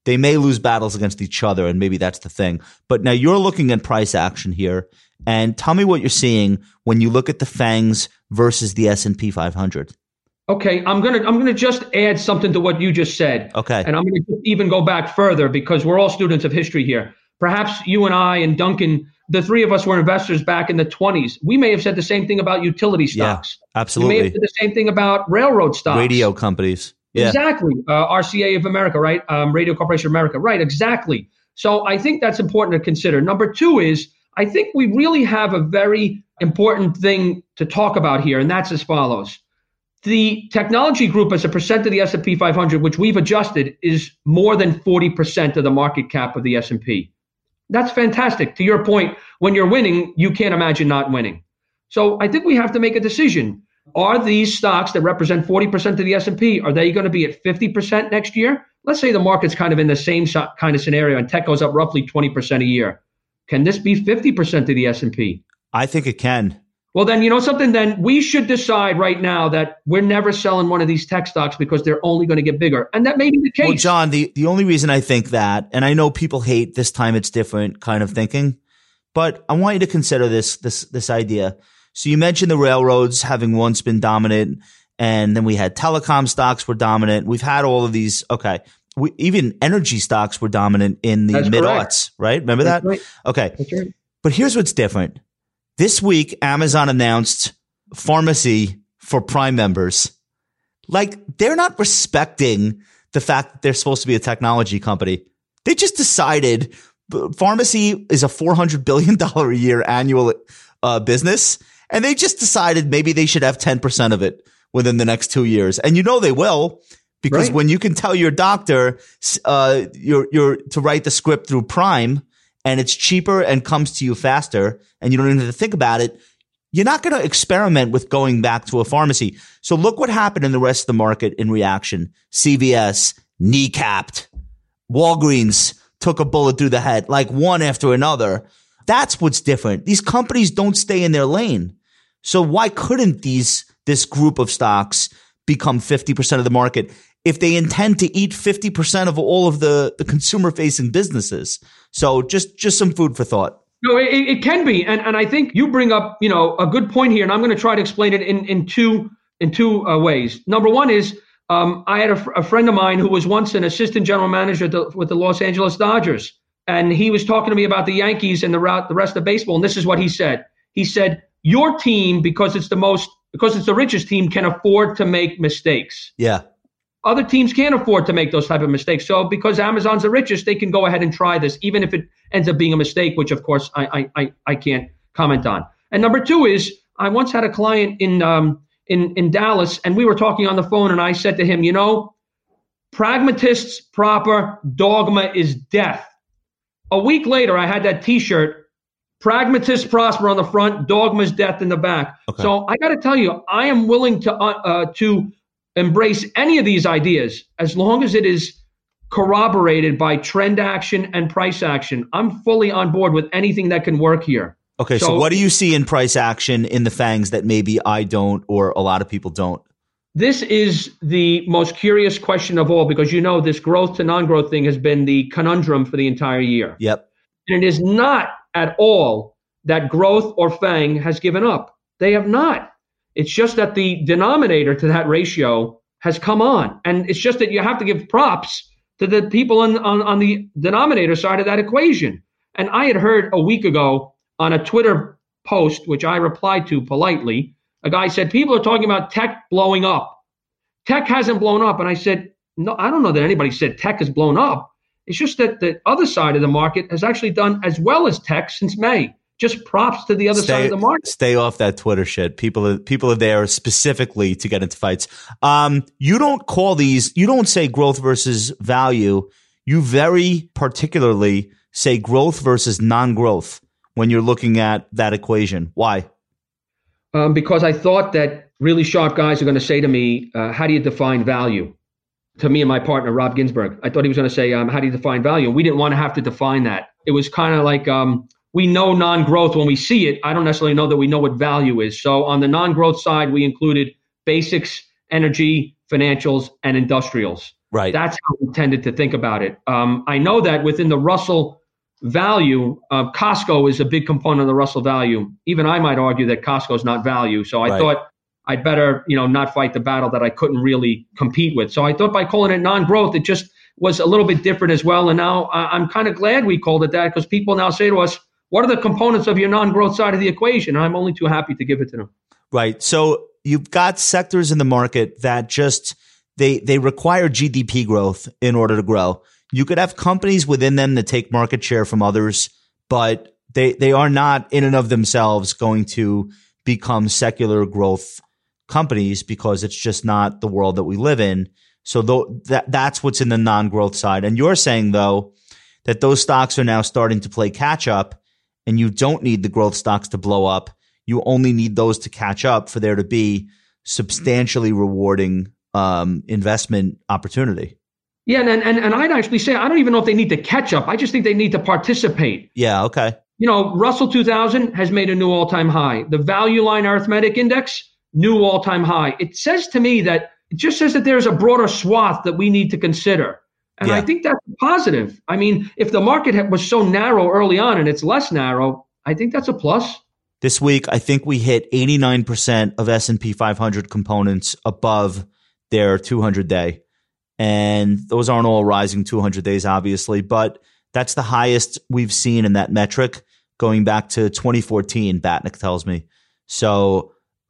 They may lose battles against each other, and maybe that's the thing. But now you're looking at price action here, and tell me what you're seeing when you look at the FANGs versus the S&P 500. Okay, I'm gonna just add something to what you just said. Okay. And I'm gonna even go back further because we're all students of history here. Perhaps you and I and Duncan, the three of us were investors back in the 20s. We may have said the same thing about utility stocks. Yeah, absolutely. We may have said the same thing about railroad stocks. Radio companies. Yeah. Exactly. RCA of America, right? Radio Corporation of America. Right, exactly. So I think that's important to consider. Number two is, I think we really have a very important thing to talk about here, and that's as follows. The technology group as a percent of the S&P 500, which we've adjusted, is more than 40% of the market cap of the S&P. That's fantastic. To your point, when you're winning, you can't imagine not winning. So I think we have to make a decision. Are these stocks that represent 40% of the S&P, are they going to be at 50% next year? Let's say the market's kind of in the same kind of scenario and tech goes up roughly 20% a year. Can this be 50% of the S&P? I think it can. Well, then, you know something? Then we should decide right now that we're never selling one of these tech stocks because they're only going to get bigger. And that may be the case. Well, John, the only reason I think that, and I know people hate this time it's different kind of thinking, but I want you to consider this idea. So you mentioned the railroads having once been dominant, and then we had telecom stocks were dominant. We've had all of these. Okay. Even energy stocks were dominant in the mid-aughts, right? Remember that? Right. Okay. That's right. But here's what's different. This week, Amazon announced pharmacy for Prime members. Like, they're not respecting the fact that they're supposed to be a technology company. They just decided pharmacy is a $400 billion a year annual business. And they just decided maybe they should have 10% of it within the next 2 years. And you know they will, because when you can tell your doctor you're to write the script through Prime, and it's cheaper and comes to you faster, and you don't even have to think about it, you're not going to experiment with going back to a pharmacy. So look what happened in the rest of the market in reaction. CVS kneecapped. Walgreens took a bullet through the head, like one after another. That's what's different. These companies don't stay in their lane. So why couldn't this group of stocks become 50% of the market if they intend to eat 50% of all of the consumer-facing businesses? So just some food for thought. No, it can be. And I think you bring up, a good point here, and I'm going to try to explain it in two ways. Number one is I had a friend of mine who was once an assistant general manager with the Los Angeles Dodgers, and he was talking to me about the Yankees and the rest of baseball, and this is what he said. He said, your team, because it's the richest team, can afford to make mistakes. Yeah. Other teams can't afford to make those type of mistakes. So because Amazon's the richest, they can go ahead and try this, even if it ends up being a mistake, which of course I can't comment on. And number two is, I once had a client in Dallas, and we were talking on the phone, and I said to him, pragmatists proper, dogma is death. A week later, I had that T-shirt, pragmatists prosper on the front, dogma is death in the back. Okay. So I got to tell you, I am willing to embrace any of these ideas as long as it is corroborated by trend action and price action. I'm fully on board with anything that can work here. Okay, so what do you see in price action in the FANGs that maybe I don't or a lot of people don't? This is the most curious question of all, because this growth to non-growth thing has been the conundrum for the entire year. Yep. And it is not at all that growth or FANG has given up. They have not. It's just that the denominator to that ratio has come on. And it's just that you have to give props to the people on the denominator side of that equation. And I had heard a week ago on a Twitter post, which I replied to politely, a guy said, people are talking about tech blowing up. Tech hasn't blown up. And I said, no, I don't know that anybody said tech has blown up. It's just that the other side of the market has actually done as well as tech since May. Just props to the other side of the market. Stay off that Twitter shit. People are there specifically to get into fights. You don't say growth versus value. You very particularly say growth versus non-growth when you're looking at that equation. Why? Because I thought that really sharp guys are going to say to me, how do you define value? To me and my partner, Rob Ginsburg. I thought he was going to say, how do you define value? And we didn't want to have to define that. It was kind of like, we know non-growth when we see it. I don't necessarily know that we know what value is. So on the non-growth side, we included basics, energy, financials, and industrials. Right. That's how we tended to think about it. I know that within the Russell value, Costco is a big component of the Russell value. Even I might argue that Costco is not value. So I thought I'd better, not fight the battle that I couldn't really compete with. So I thought by calling it non-growth, it just was a little bit different as well. And now I'm kind of glad we called it that, because people now say to us, what are the components of your non-growth side of the equation? And I'm only too happy to give it to them. Right. So you've got sectors in the market that just, they require GDP growth in order to grow. You could have companies within them that take market share from others, but they are not in and of themselves going to become secular growth companies, because it's just not the world that we live in. So that's what's in the non-growth side. And you're saying, though, that those stocks are now starting to play catch up, and you don't need the growth stocks to blow up. You only need those to catch up for there to be substantially rewarding investment opportunity. Yeah, and I'd actually say I don't even know if they need to catch up. I just think they need to participate. Yeah, okay. Russell 2000 has made a new all-time high. The Value Line Arithmetic Index, new all-time high. It says to me that it just says that there's a broader swath that we need to consider. And I think that's positive. I mean, if the market was so narrow early on and it's less narrow, I think that's a plus. This week, I think we hit 89% of S&P 500 components above their 200-day. And those aren't all rising 200 days, obviously, but that's the highest we've seen in that metric going back to 2014, Batnick tells me. So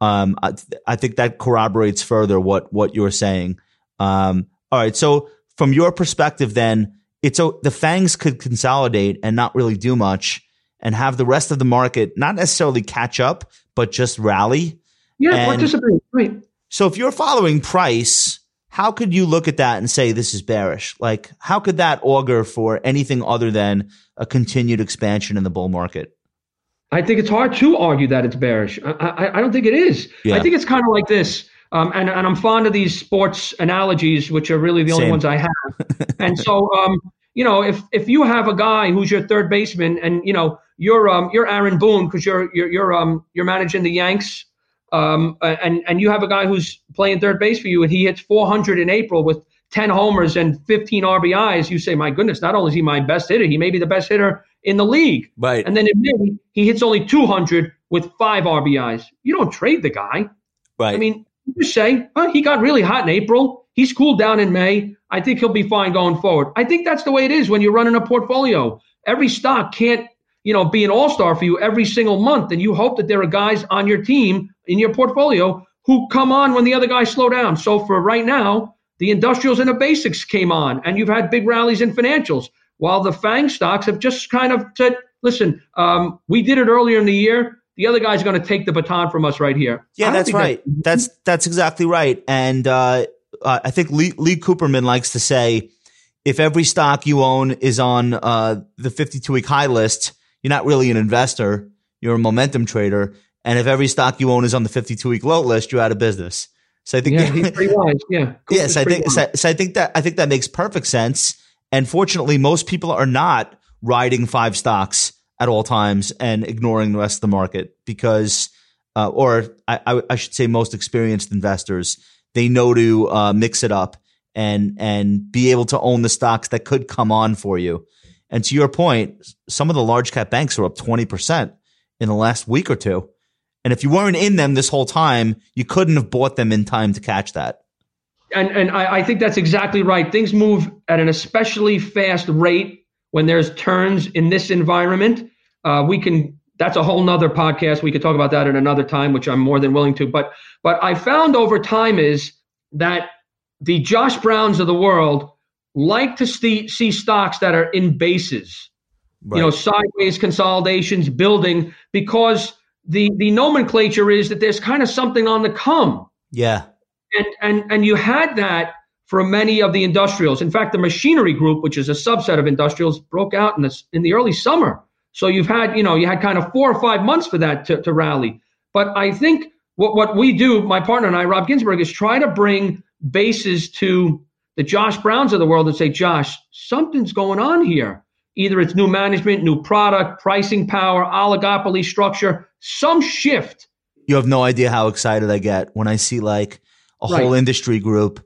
I think that corroborates further what you're saying. All right, so from your perspective, then, the FANGs could consolidate and not really do much, and have the rest of the market not necessarily catch up, but just rally. Yeah, participate. Right. So if you're following price, how could you look at that and say this is bearish? Like, how could that augur for anything other than a continued expansion in the bull market? I think it's hard to argue that it's bearish. I don't think it is. Yeah. I think it's kind of like this. And I'm fond of these sports analogies, which are really the only ones I have. And so, if you have a guy who's your third baseman, and you're Aaron Boone because you're managing the Yanks, and you have a guy who's playing third base for you, and he hits 400 in April with 10 homers and 15 RBIs. You say, my goodness, not only is he my best hitter, he may be the best hitter in the league. Right. And then in May, he hits only 200 with 5 RBIs. You don't trade the guy. Right. I mean, you just say, he got really hot in April. He's cooled down in May. I think he'll be fine going forward. I think that's the way it is when you're running a portfolio. Every stock can't, be an all-star for you every single month. And you hope that there are guys on your team in your portfolio who come on when the other guys slow down. So for right now, the industrials and the basics came on, and you've had big rallies in financials, while the FANG stocks have just kind of said, listen, we did it earlier in the year. The other guy's going to take the baton from us right here. Yeah, that's right. That's exactly right. And I think Lee Cooperman likes to say, if every stock you own is on the 52-week high list, you're not really an investor. You're a momentum trader. And if every stock you own is on the 52-week low list, you're out of business. So I think he's pretty wise. Yeah. Yes, I think that makes perfect sense. And fortunately, most people are not riding 5 stocks at all times and ignoring the rest of the market, because, or I should say, most experienced investors, they know to mix it up and be able to own the stocks that could come on for you. And to your point, some of the large cap banks are up 20% in the last week or two. And if you weren't in them this whole time, you couldn't have bought them in time to catch that. And I think that's exactly right. Things move at an especially fast rate when there's turns in this environment. That's a whole nother podcast. We could talk about that at another time, which I'm more than willing to. But I found over time is that the Josh Browns of the world like to see stocks that are in bases, right. Sideways consolidations, building, because the nomenclature is that there's kind of something on the come. Yeah. And you had that for many of the industrials. In fact, the machinery group, which is a subset of industrials, broke out in the early summer. So you had kind of 4 or 5 months for that to rally. But I think what we do, my partner and I, Rob Ginsburg, is try to bring bases to the Josh Browns of the world and say, Josh, something's going on here. Either it's new management, new product, pricing power, oligopoly structure, some shift. You have no idea how excited I get when I see like a whole industry group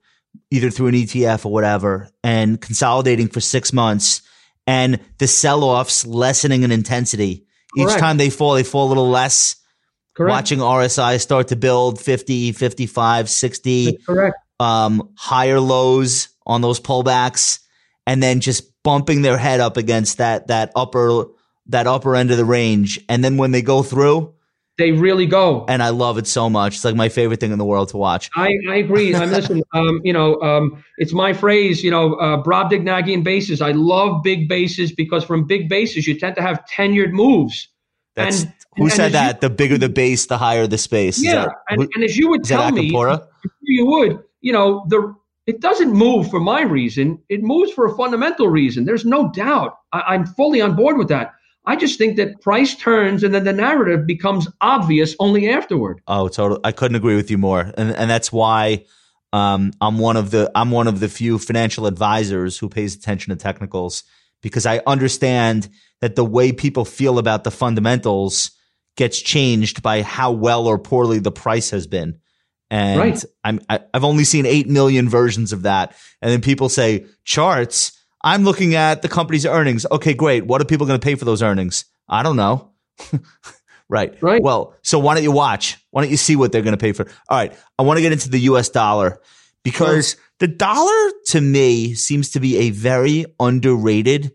either through an ETF or whatever, and consolidating for 6 months, and the sell-offs lessening in intensity. Each Correct. time they fall a little less. Correct. Watching RSI start to build 50, 55, 60. That's correct. Higher lows on those pullbacks, and then just bumping their head up against that upper end of the range. And then when they go through, They really go. and I love it so much. It's like my favorite thing in the world to watch. I agree. I mean, listen, it's my phrase, Brobdingnagian bases. I love big bases because from big bases, you tend to have tenured moves. Who said that? The bigger the base, the higher the space. Yeah. And as you would tell me, you would, it doesn't move for my reason. It moves for a fundamental reason. There's no doubt. I'm fully on board with that. I just think that price turns and then the narrative becomes obvious only afterward. Oh, totally. I couldn't agree with you more. And that's why I'm one of the few financial advisors who pays attention to technicals, because I understand that the way people feel about the fundamentals gets changed by how well or poorly the price has been. And right. I've only seen 8 million versions of that. And then people say charts. I'm looking at the company's earnings. Okay, great. What are people going to pay for those earnings? I don't know. Right. Well, so why don't you watch? Why don't you see what they're going to pay for? All right. I want to get into the US dollar because the dollar to me seems to be a very underrated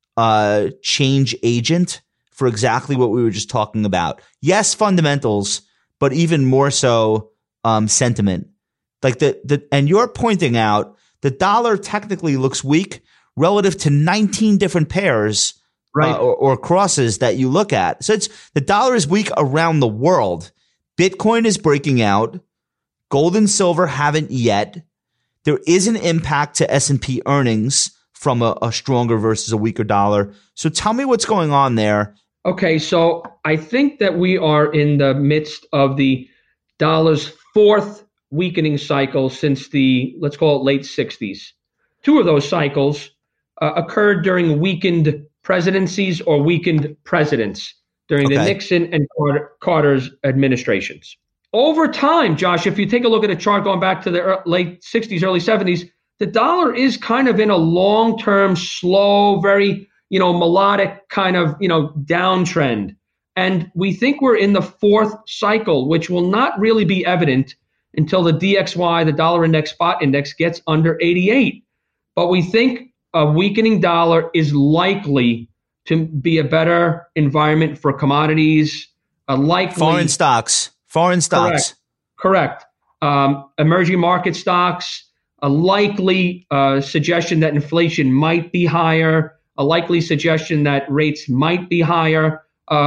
change agent for exactly what we were just talking about. Yes, fundamentals, but even more so sentiment. Like and you're pointing out the dollar technically looks weak relative to 19 different pairs or crosses that you look at. So the dollar is weak around the world. Bitcoin is breaking out. Gold and silver haven't yet. There is an impact to S&P earnings from a stronger versus a weaker dollar. So tell me what's going on there. Okay, so I think that we are in the midst of the dollar's fourth weakening cycle since the, let's call it late 60s. Two of those cycles occurred during weakened presidencies or weakened presidents during the Nixon and Carter's administrations. Over time, Josh, if you take a look at a chart going back to the late 60s, early 70s, the dollar is kind of in a long-term, slow, very, melodic kind of, downtrend. And we think we're in the fourth cycle, which will not really be evident until the DXY, the dollar index spot index, gets under 88. But we think a weakening dollar is likely to be a better environment for commodities, foreign stocks. Correct. Emerging market stocks, a likely suggestion that inflation might be higher, a likely suggestion that rates might be higher.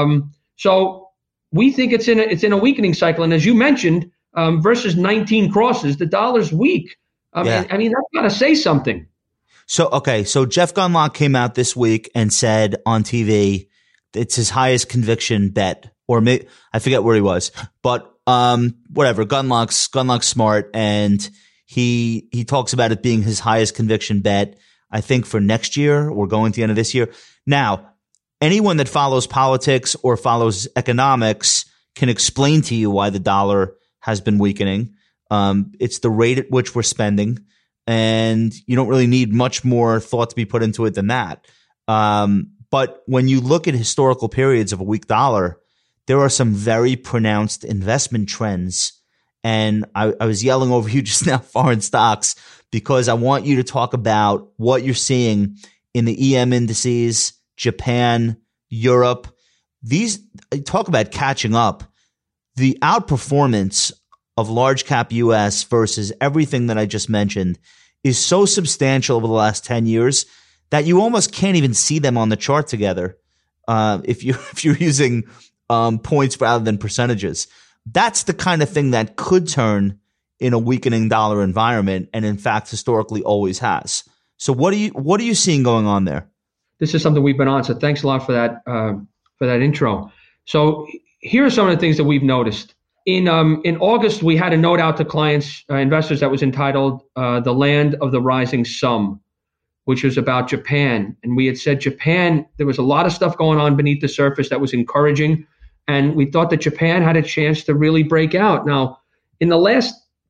So we think it's in a weakening cycle. And as you mentioned, versus 19 crosses, the dollar's weak. I mean, that's got to say something. So Jeff Gundlach came out this week and said on TV it's his highest conviction bet, or I forget where he was, but whatever. Gundlach's smart, and he talks about it being his highest conviction bet, I think, for next year or going to the end of this year. Now, anyone that follows politics or follows economics can explain to you why the dollar has been weakening. It's the rate at which we're spending. And you don't really need much more thought to be put into it than that. But when you look at historical periods of a weak dollar, there are some very pronounced investment trends. And I was yelling over you just now, foreign stocks, because I want you to talk about what you're seeing in the EM indices, Japan, Europe. These talk about catching up. The outperformance of large cap US versus everything that I just mentioned is so substantial over the last 10 years that you almost can't even see them on the chart together. If you're using points rather than percentages, that's the kind of thing that could turn in a weakening dollar environment, and in fact historically always has. So what are you seeing going on there? This is something we've been on. So thanks a lot for that intro. So here are some of the things that we've noticed. In August, we had a note out to clients, investors, that was entitled The Land of the Rising Sun, which was about Japan. And we had said Japan, there was a lot of stuff going on beneath the surface that was encouraging. And we thought that Japan had a chance to really break out. Now, in the last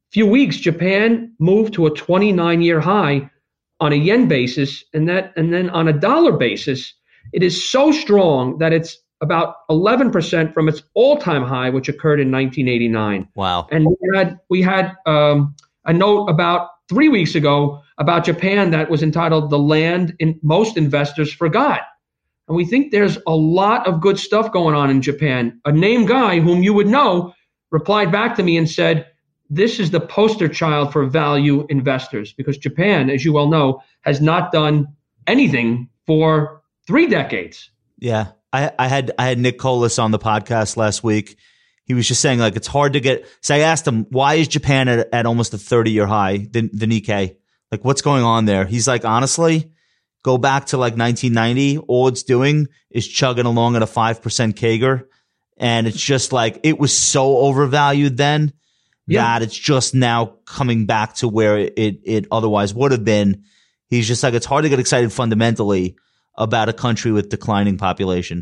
few weeks, Japan moved to a 29-year high on a yen basis, and then on a dollar basis, it is so strong that it's about 11% from its all-time high, which occurred in 1989. Wow! And we had a note about 3 weeks ago about Japan that was entitled "The Land Most Investors Forgot," and we think there's a lot of good stuff going on in Japan. A named guy whom you would know replied back to me and said, this is the poster child for value investors, because Japan, as you well know, has not done anything for 3 decades. Yeah. I had Nick Colas on the podcast last week. He was just saying, like, it's hard to get. So I asked him, why is Japan at almost a 30-year high, the Nikkei? Like, what's going on there? He's like, honestly, go back to like 1990. All it's doing is chugging along at a 5% CAGR. And it's just like, it was so overvalued then. That it's just now coming back to where it otherwise would have been. He's just like, it's hard to get excited fundamentally about a country with declining population.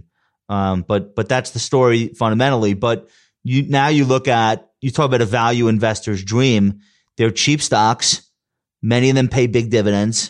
But that's the story fundamentally. But you talk about a value investor's dream. They're cheap stocks. Many of them pay big dividends.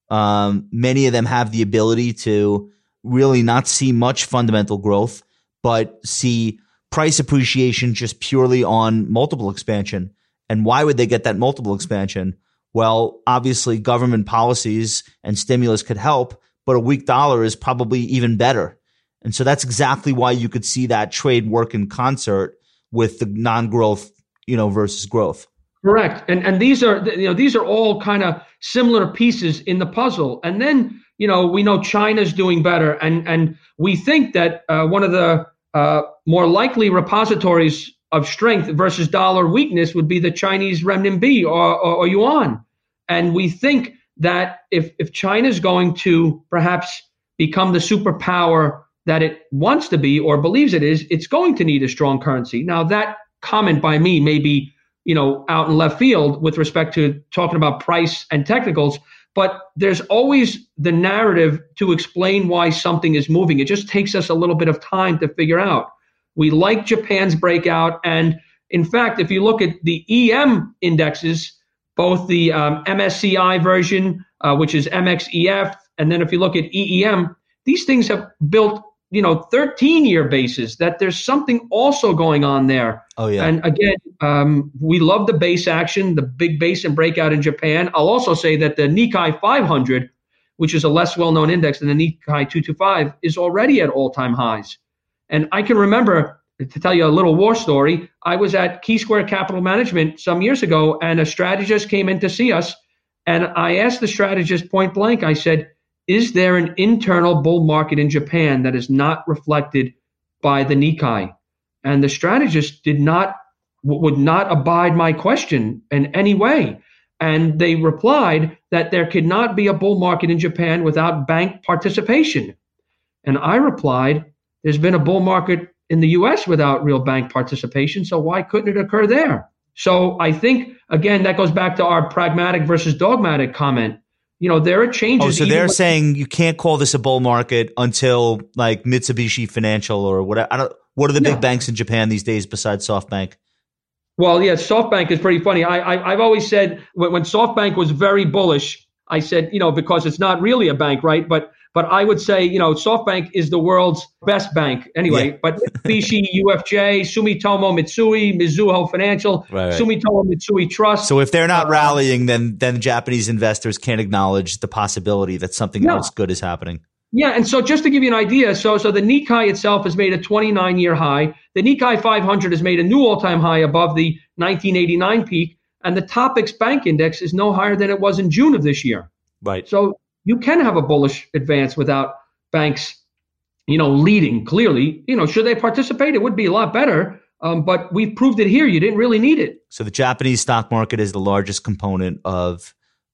Many of them have the ability to really not see much fundamental growth, but see price appreciation just purely on multiple expansion. And why would they get that multiple expansion? Well, obviously government policies and stimulus could help, but a weak dollar is probably even better. And so that's exactly why you could see that trade work in concert with the non-growth, versus growth. Correct. And these are all kind of similar pieces in the puzzle. And then, we know China's doing better. And we think that one of the more likely repositories of strength versus dollar weakness would be the Chinese renminbi or yuan. And we think that if China's going to perhaps become the superpower that it wants to be or believes it is, it's going to need a strong currency. Now, that comment by me may be, out in left field with respect to talking about price and technicals, but there's always the narrative to explain why something is moving. It just takes us a little bit of time to figure out. We like Japan's breakout. And in fact, if you look at the EM indexes, both the MSCI version, which is MXEF, and then if you look at EEM, these things have built 13-year bases, that there's something also going on there. Oh, yeah. And again, we love the base action, the big base and breakout in Japan. I'll also say that the Nikkei 500, which is a less well-known index than the Nikkei 225, is already at all-time highs. And I can remember, to tell you a little war story, I was at Key Square Capital Management some years ago, and a strategist came in to see us. And I asked the strategist point blank, I said, is there an internal bull market in Japan that is not reflected by the Nikkei? And the strategist would not abide my question in any way. And they replied that there could not be a bull market in Japan without bank participation. And I replied, there's been a bull market in the US without real bank participation, so why couldn't it occur there? So I think, again, that goes back to our pragmatic versus dogmatic comment. There are changes. Oh, so they're saying you can't call this a bull market until like Mitsubishi Financial or whatever. What are the big banks in Japan these days besides SoftBank? Well, yeah, SoftBank is pretty funny. I've always said when SoftBank was very bullish, I said, because it's not really a bank, right? But I would say, SoftBank is the world's best bank anyway. Yeah. But Mitsubishi, UFJ, Sumitomo Mitsui, Mizuho Financial, right. Sumitomo Mitsui Trust. So if they're not rallying, then Japanese investors can't acknowledge the possibility that something else good is happening. Yeah, and so just to give you an idea, so the Nikkei itself has made a 29-year high. The Nikkei 500 has made a new all-time high above the 1989 peak, and the TOPIX Bank Index is no higher than it was in June of this year. Right. So you can have a bullish advance without banks, leading clearly. Should they participate? It would be a lot better. But we've proved it here. You didn't really need it. So the Japanese stock market is the largest component of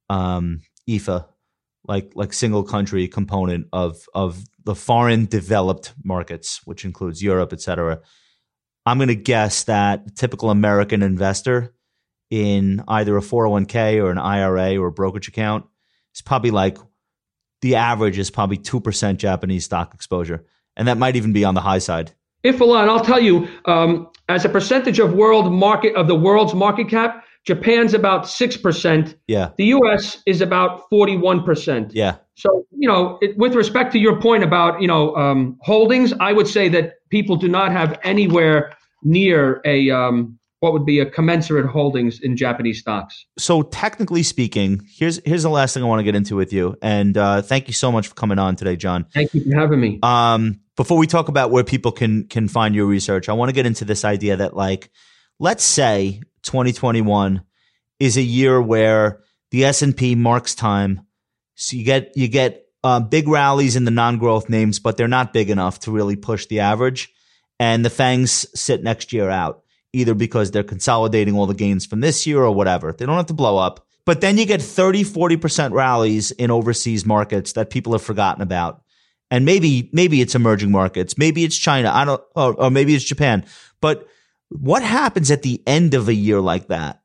IFA, like single country component of the foreign developed markets, which includes Europe, et cetera. I'm going to guess that the typical American investor in either a 401k or an IRA or a brokerage account is probably the average is probably 2% Japanese stock exposure. And that might even be on the high side. If a lot, I'll tell you, as a percentage of the world's market cap, Japan's about 6%. Yeah. The U.S. is about 41%. Yeah. So, with respect to your point about, holdings, I would say that people do not have anywhere near what would be a commensurate holdings in Japanese stocks. So technically speaking, here's the last thing I want to get into with you. And thank you so much for coming on today, John. Thank you for having me. Before we talk about where people can find your research, I want to get into this idea that, like, let's say 2021 is a year where the S&P marks time. So you get big rallies in the non-growth names, but they're not big enough to really push the average. And the FANGs sit next year out, either because they're consolidating all the gains from this year or whatever. They don't have to blow up. But then you get 30, 40% rallies in overseas markets that people have forgotten about. And maybe it's emerging markets. Maybe it's China. Or maybe it's Japan. But what happens at the end of a year like that?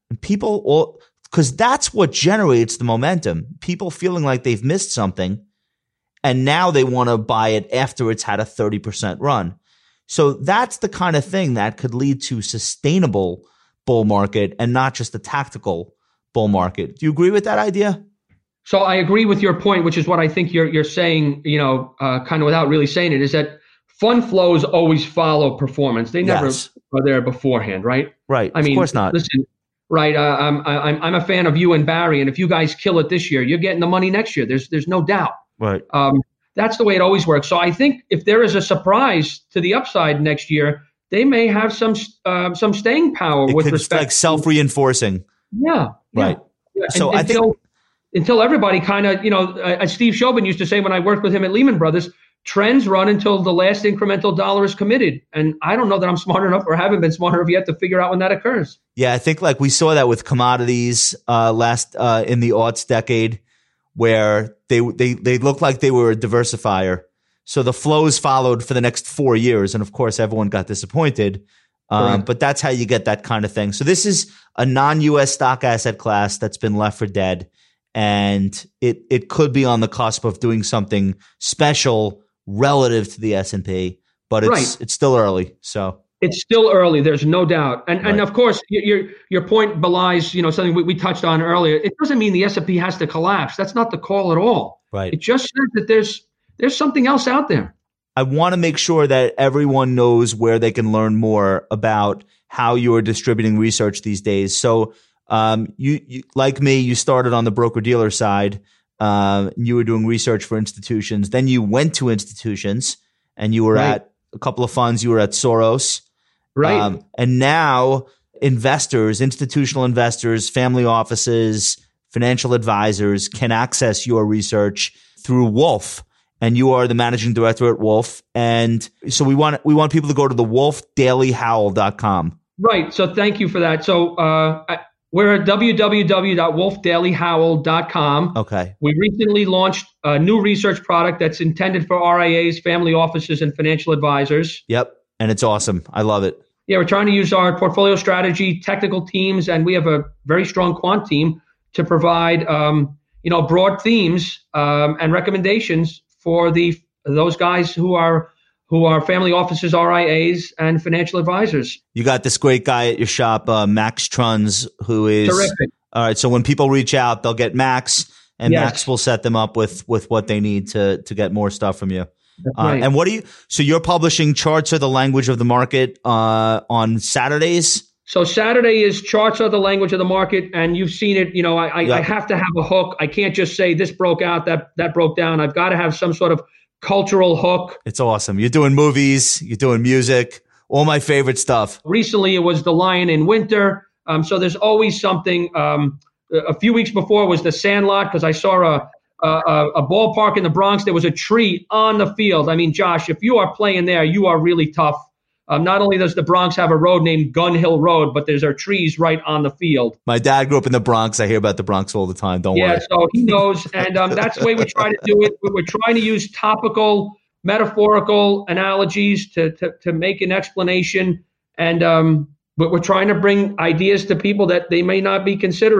Because that's what generates the momentum. People feeling like they've missed something, and now they want to buy it after it's had a 30% run. So that's the kind of thing that could lead to sustainable bull market and not just a tactical bull market. Do you agree with that idea? So I agree with your point, which is what I think you're saying, kind of without really saying it, is that fund flows always follow performance. They never are there beforehand, right? Right. I mean, of course not. Listen, right. I'm a fan of you and Barry, and if you guys kill it this year, you're getting the money next year. There's no doubt. Right. That's the way it always works. So I think if there is a surprise to the upside next year, they may have some staying power with respect. It's like self-reinforcing. Yeah. Right. Yeah. So until everybody kind of, as Steve Shobin used to say when I worked with him at Lehman Brothers, trends run until the last incremental dollar is committed. And I don't know that I'm smart enough or haven't been smart enough yet to figure out when that occurs. Yeah, I think like we saw that with commodities last in the aughts decade, where they looked like they were a diversifier. So the flows followed for the next 4 years. And of course, everyone got disappointed. But that's how you get that kind of thing. So this is a non-U.S. stock asset class that's been left for dead. And it could be on the cusp of doing something special relative to the S&P, but it's still early. So it's still early. There's no doubt. And of course, your point belies, something we touched on earlier. It doesn't mean the S&P has to collapse. That's not the call at all. Right. It just says that there's something else out there. I want to make sure that everyone knows where they can learn more about how you are distributing research these days. So you like me, you started on the broker-dealer side. You were doing research for institutions. Then you went to institutions, and you were at a couple of funds. You were at Soros. Right. And now investors, institutional investors, family offices, financial advisors can access your research through Wolf. And you are the managing director at Wolf. And so we want people to go to the wolfdailyhowl.com. Right. So thank you for that. So we're at www.wolfdailyhowl.com. Okay. We recently launched a new research product that's intended for RIAs, family offices, and financial advisors. Yep. And it's awesome. I love it. Yeah, we're trying to use our portfolio strategy, technical teams, and we have a very strong quant team to provide, broad themes and recommendations for those guys who are family offices, RIAs, and financial advisors. You got this great guy at your shop, Max Truns, who is terrific. All right. So when people reach out, they'll get Max, and Max will set them up with what they need to get more stuff from you. Right. And so you're publishing Charts Are the Language of the Market on Saturdays? So Saturday is Charts Are the Language of the Market, and you've seen it. I have to have a hook. I can't just say this broke out, that broke down. I've got to have some sort of cultural hook. It's awesome. You're doing movies, you're doing music, all my favorite stuff. Recently, it was The Lion in Winter. So there's always something. A few weeks before was The Sandlot, because I saw a ballpark in the Bronx. There was a tree on the field. I mean, Josh, if you are playing there, you are really tough. Not only does the Bronx have a road named Gun Hill Road, but there are trees right on the field. My dad grew up in the Bronx. I hear about the Bronx all the time. Don't worry. Yeah, so he knows. And that's the way we try to do it. We're trying to use topical, metaphorical analogies to make an explanation. And we're trying to bring ideas to people that they may not be considering.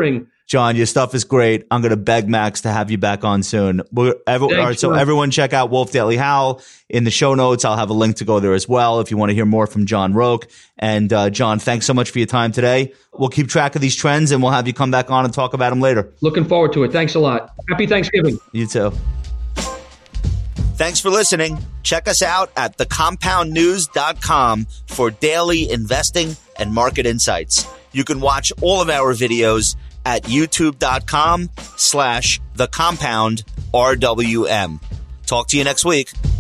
John, your stuff is great. I'm going to beg Max to have you back on soon. So everyone check out Wolf Daily Howl. In the show notes, I'll have a link to go there as well if you want to hear more from John Roque. And John, thanks so much for your time today. We'll keep track of these trends, and we'll have you come back on and talk about them later. Looking forward to it. Thanks a lot. Happy Thanksgiving. You too. Thanks for listening. Check us out at thecompoundnews.com for daily investing and market insights. You can watch all of our videos at youtube.com/thecompoundrwm. Talk to you next week.